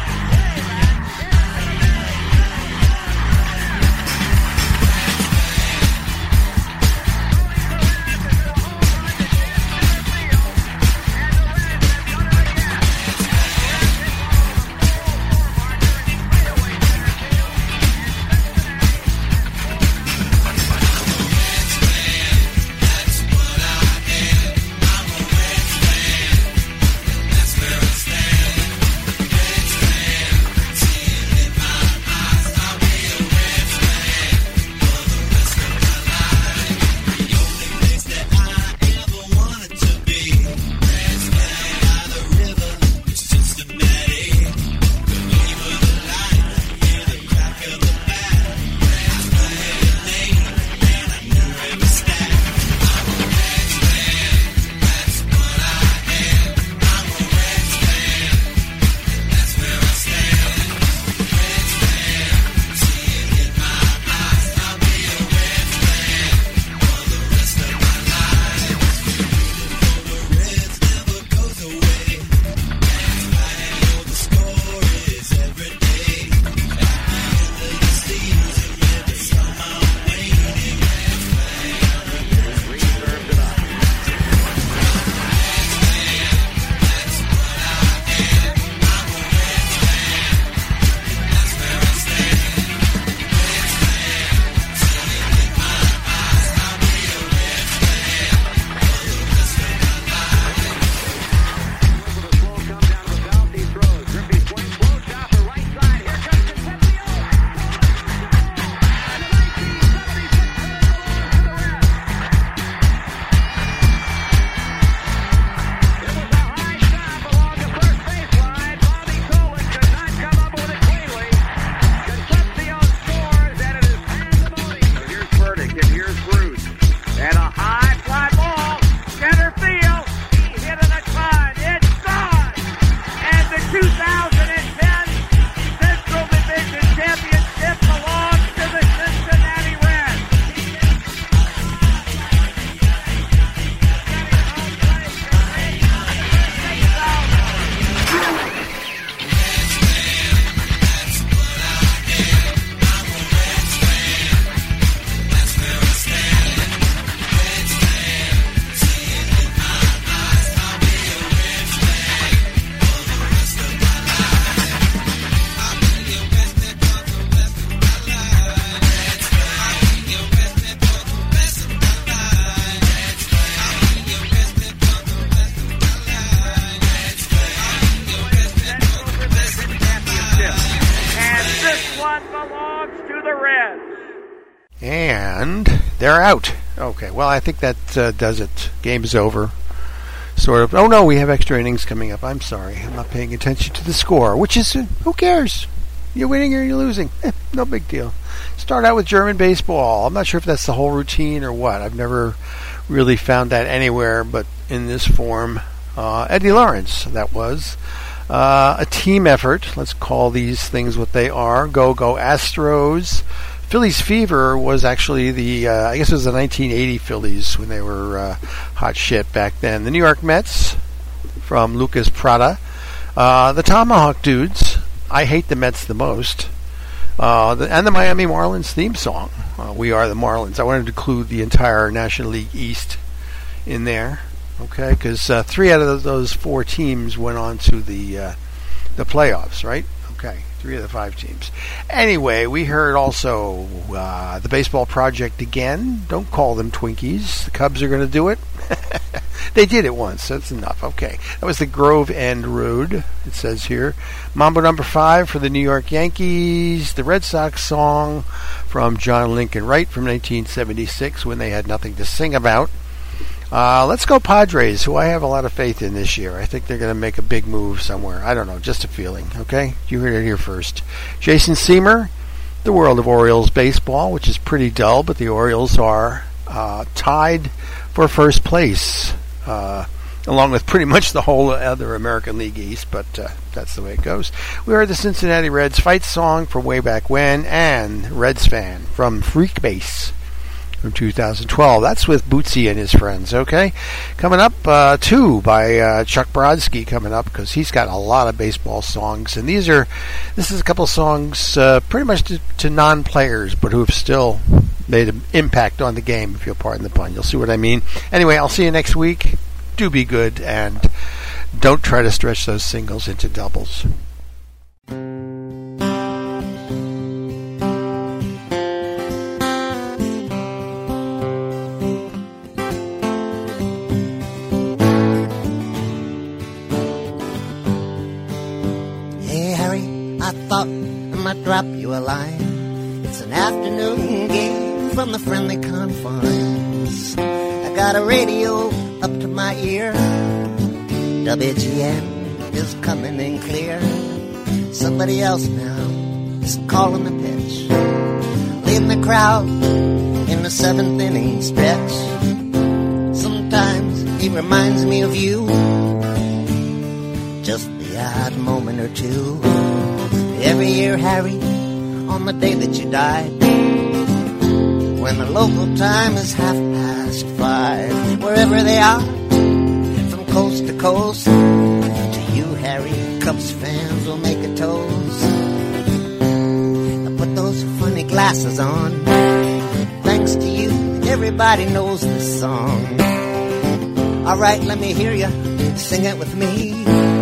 And they're out. Okay, well, I think that uh, does it. Game is over. Sort of. Oh, no, we have extra innings coming up. I'm sorry. I'm not paying attention to the score, which is, uh, who cares? You're winning or you're losing. Eh, no big deal. Start out with German baseball. I'm not sure if that's the whole routine or what. I've never really found that anywhere but in this form. Uh, Eddie Lawrence, that was. Uh, a team effort. Let's call these things what they are. Go, go Astros. Phillies Fever was actually the, uh, I guess it was the nineteen eighty Phillies when they were uh, hot shit back then. The New York Mets from Lucas Prada. Uh, the Tomahawk Dudes. I hate the Mets the most. Uh, the, and the Miami Marlins theme song. Uh, we Are the Marlins. I wanted to include the entire National League East in there. Okay, because uh, three out of those four teams went on to the uh, the playoffs, right? Okay, three of the five teams. Anyway, we heard also uh, the Baseball Project again. Don't call them Twinkies. The Cubs are going to do it. They did it once. That's enough. Okay, that was the Grove End Road, it says here. Mambo number five for the New York Yankees. The Red Sox song from John Lincoln Wright from nineteen seventy-six when they had nothing to sing about. Uh, let's go Padres, who I have a lot of faith in this year. I think they're going to make a big move somewhere. I don't know, just a feeling, okay? You heard it here first. Jason Seamer, the world of Orioles baseball, which is pretty dull, but the Orioles are uh, tied for first place. Uh, along with pretty much the whole other American League East, but uh, that's the way it goes. We heard the Cincinnati Reds fight song from way back when, and Reds Fan from Freak Bass from two thousand twelve. That's with Bootsy and his friends, okay? Coming up, uh, two by uh, Chuck Brodsky coming up, because he's got a lot of baseball songs, and these are, this is a couple songs uh, pretty much to, to non-players, but who have still made an impact on the game, if you'll pardon the pun. You'll see what I mean. Anyway, I'll see you next week. Do be good, and don't try to stretch those singles into doubles. Hey Harry, I thought I might drop you a line. It's an afternoon game from the friendly confines. I got a radio up to my ear. W G N is coming in clear. Somebody else now is calling the pitch, leading the crowd in the seventh inning stretch. Sometimes he reminds me of you, just the odd moment or two. Every year, Harry, on the day that you died, when the local time is half past five, wherever they are, from coast to coast, to you, Harry, Cubs fans will make a toast. I put those funny glasses on. Thanks to you, everybody knows this song. All right, let me hear you sing it with me.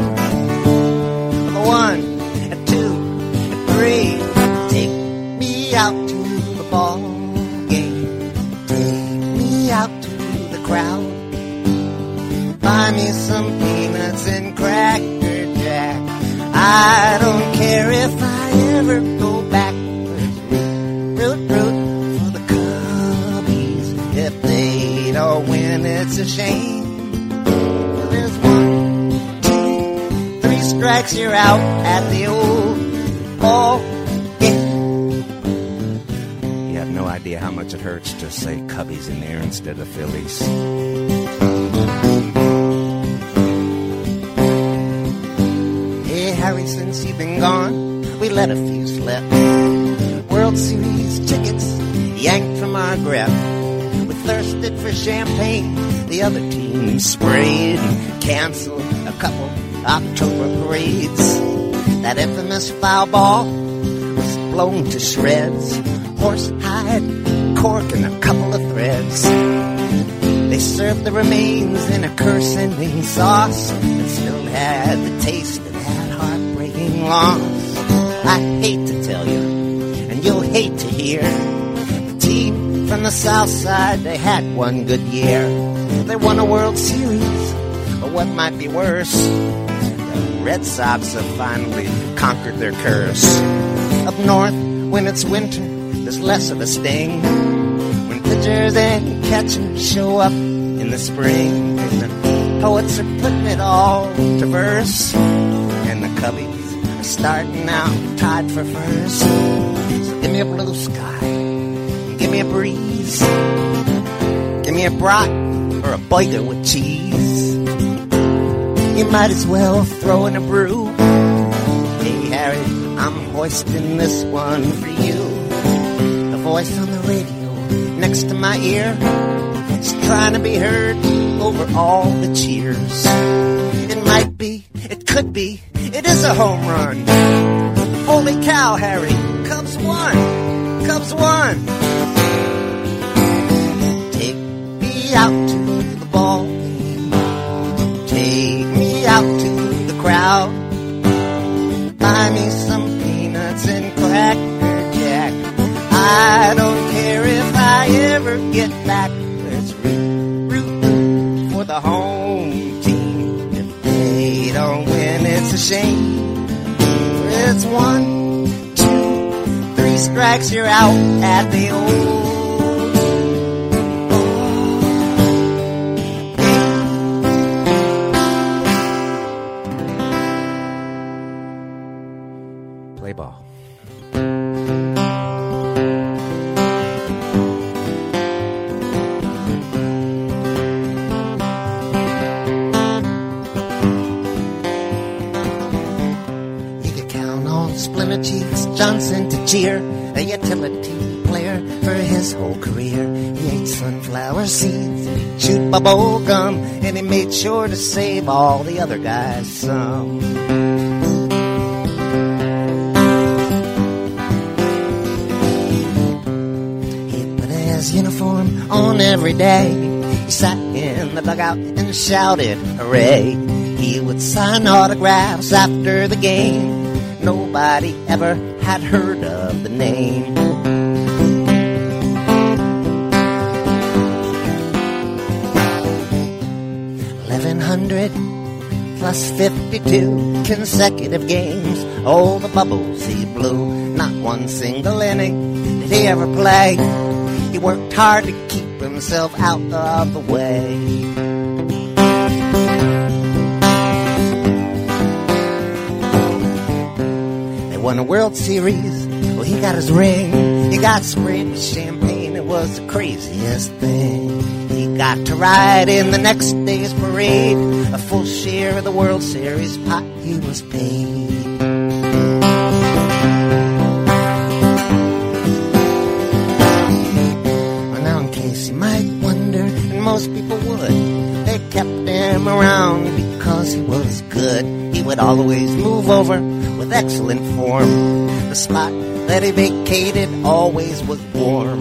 One, two, three. Take me out to the ball game. Take me out to the crowd. Buy me some peanuts and Cracker Jack. I don't care if I ever go back. Root, root for the Cubbies. If they don't win, it's a shame. There's one, two, three strikes, you're out at the old ball game. You have no idea how much it hurts to say Cubbies in there instead of Phillies. Hey, Harry, since you've been gone, we let a few slip. World Series tickets yanked from our grip. We thirsted for champagne. The other team sprayed and canceled a couple October parades. That infamous foul ball was blown to shreds. Horsehide, cork, and a couple of threads. They served the remains in a curse-ending sauce that still had the taste of that heartbreaking loss. I hate to tell you, and you'll hate to hear, the team from the south side, they had one good year. They won a World Series, but what might be worse, the Red Sox have finally conquered their curse. Up north, when it's winter, there's less of a sting. When pitchers and catchers show up in the spring, and the poets are putting it all to verse, and the Cubbies are starting out tied for first. So give me a blue sky, give me a breeze, give me a brat or a burger with cheese. You might as well throw in a brew. Hey Harry, I'm hoisting this one for you. The voice on the radio next to my ear is trying to be heard over all the cheers. It might be, it could be, it is a home run. Holy cow, Harry, Cubs won, Cubs won. Take me out to the ball game. Take me out to the crowd. Buy me some peanuts and Cracker Jack. I don't care if I ever get back. Let's root, root, root for the home team. If they don't win, it's a shame. It's one, two, three strikes, you're out at the old. Play ball. a utility player for his whole career. He ate sunflower seeds, and he chewed bubble gum, and he made sure to save all the other guys some. He put his uniform on every day. He sat in the dugout and shouted, hooray. He would sign autographs after the game. Nobody ever had heard of the name. Eleven hundred plus fifty-two consecutive games. Oh, the bubbles he blew. Not one single inning did he ever play. He worked hard to keep himself out of the way. Won a World Series, well, he got his ring. He got sprayed with champagne, it was the craziest thing. He got to ride in the next day's parade. A full share of the World Series pot he was paid. Well, now in case you might wonder, and most people would, they kept him around because he was good. He would always move over with excellent form. The spot that he vacated always was warm.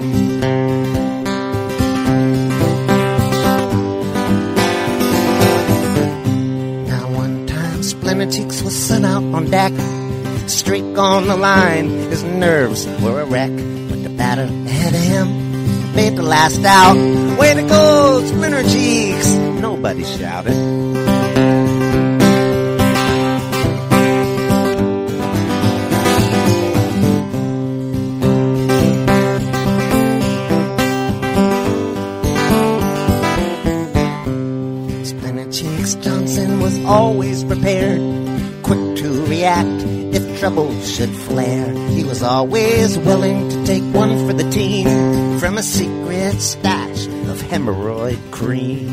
Now one time Splinter Cheeks was sent out on deck. Streak on the line, his nerves were a wreck. But the batter ahead of him made the last out. Way to go, Splinter Cheeks! Nobody shouted. Always prepared, quick to react if trouble should flare. He was always willing to take one for the team from a secret stash of hemorrhoid cream.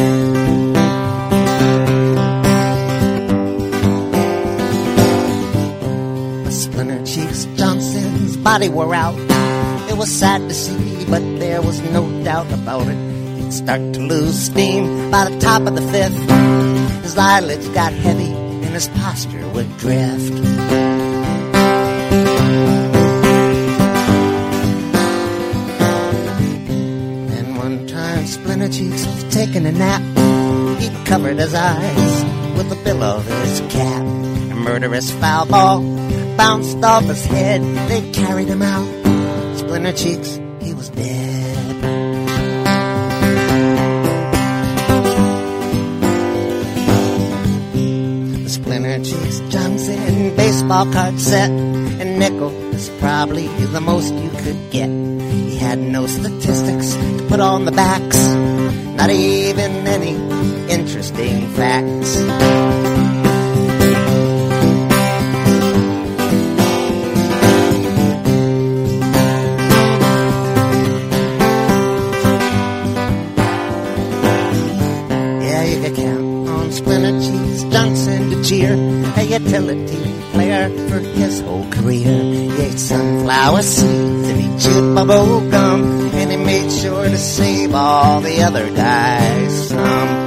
Splinter Cheeks Johnson's body wore out. It was sad to see, but there was no doubt about it. He'd start to lose steam by the top of the fifth. His eyelids got heavy and his posture would drift. And one time Splinter Cheeks was taking a nap. He covered his eyes with the bill of his cap. A murderous foul ball bounced off his head. They carried him out. Splinter Cheeks, he was dead. Splinter Cheeks Johnson baseball card set, and nickel is probably the most you could get. He had no statistics to put on the backs, not even any interesting facts. Yeah, you could count on Splinter Cheeks Johnson to cheer, a utility player for his whole career. He ate sunflower seeds and he chewed bubble gum, and he made sure to save all the other guys some.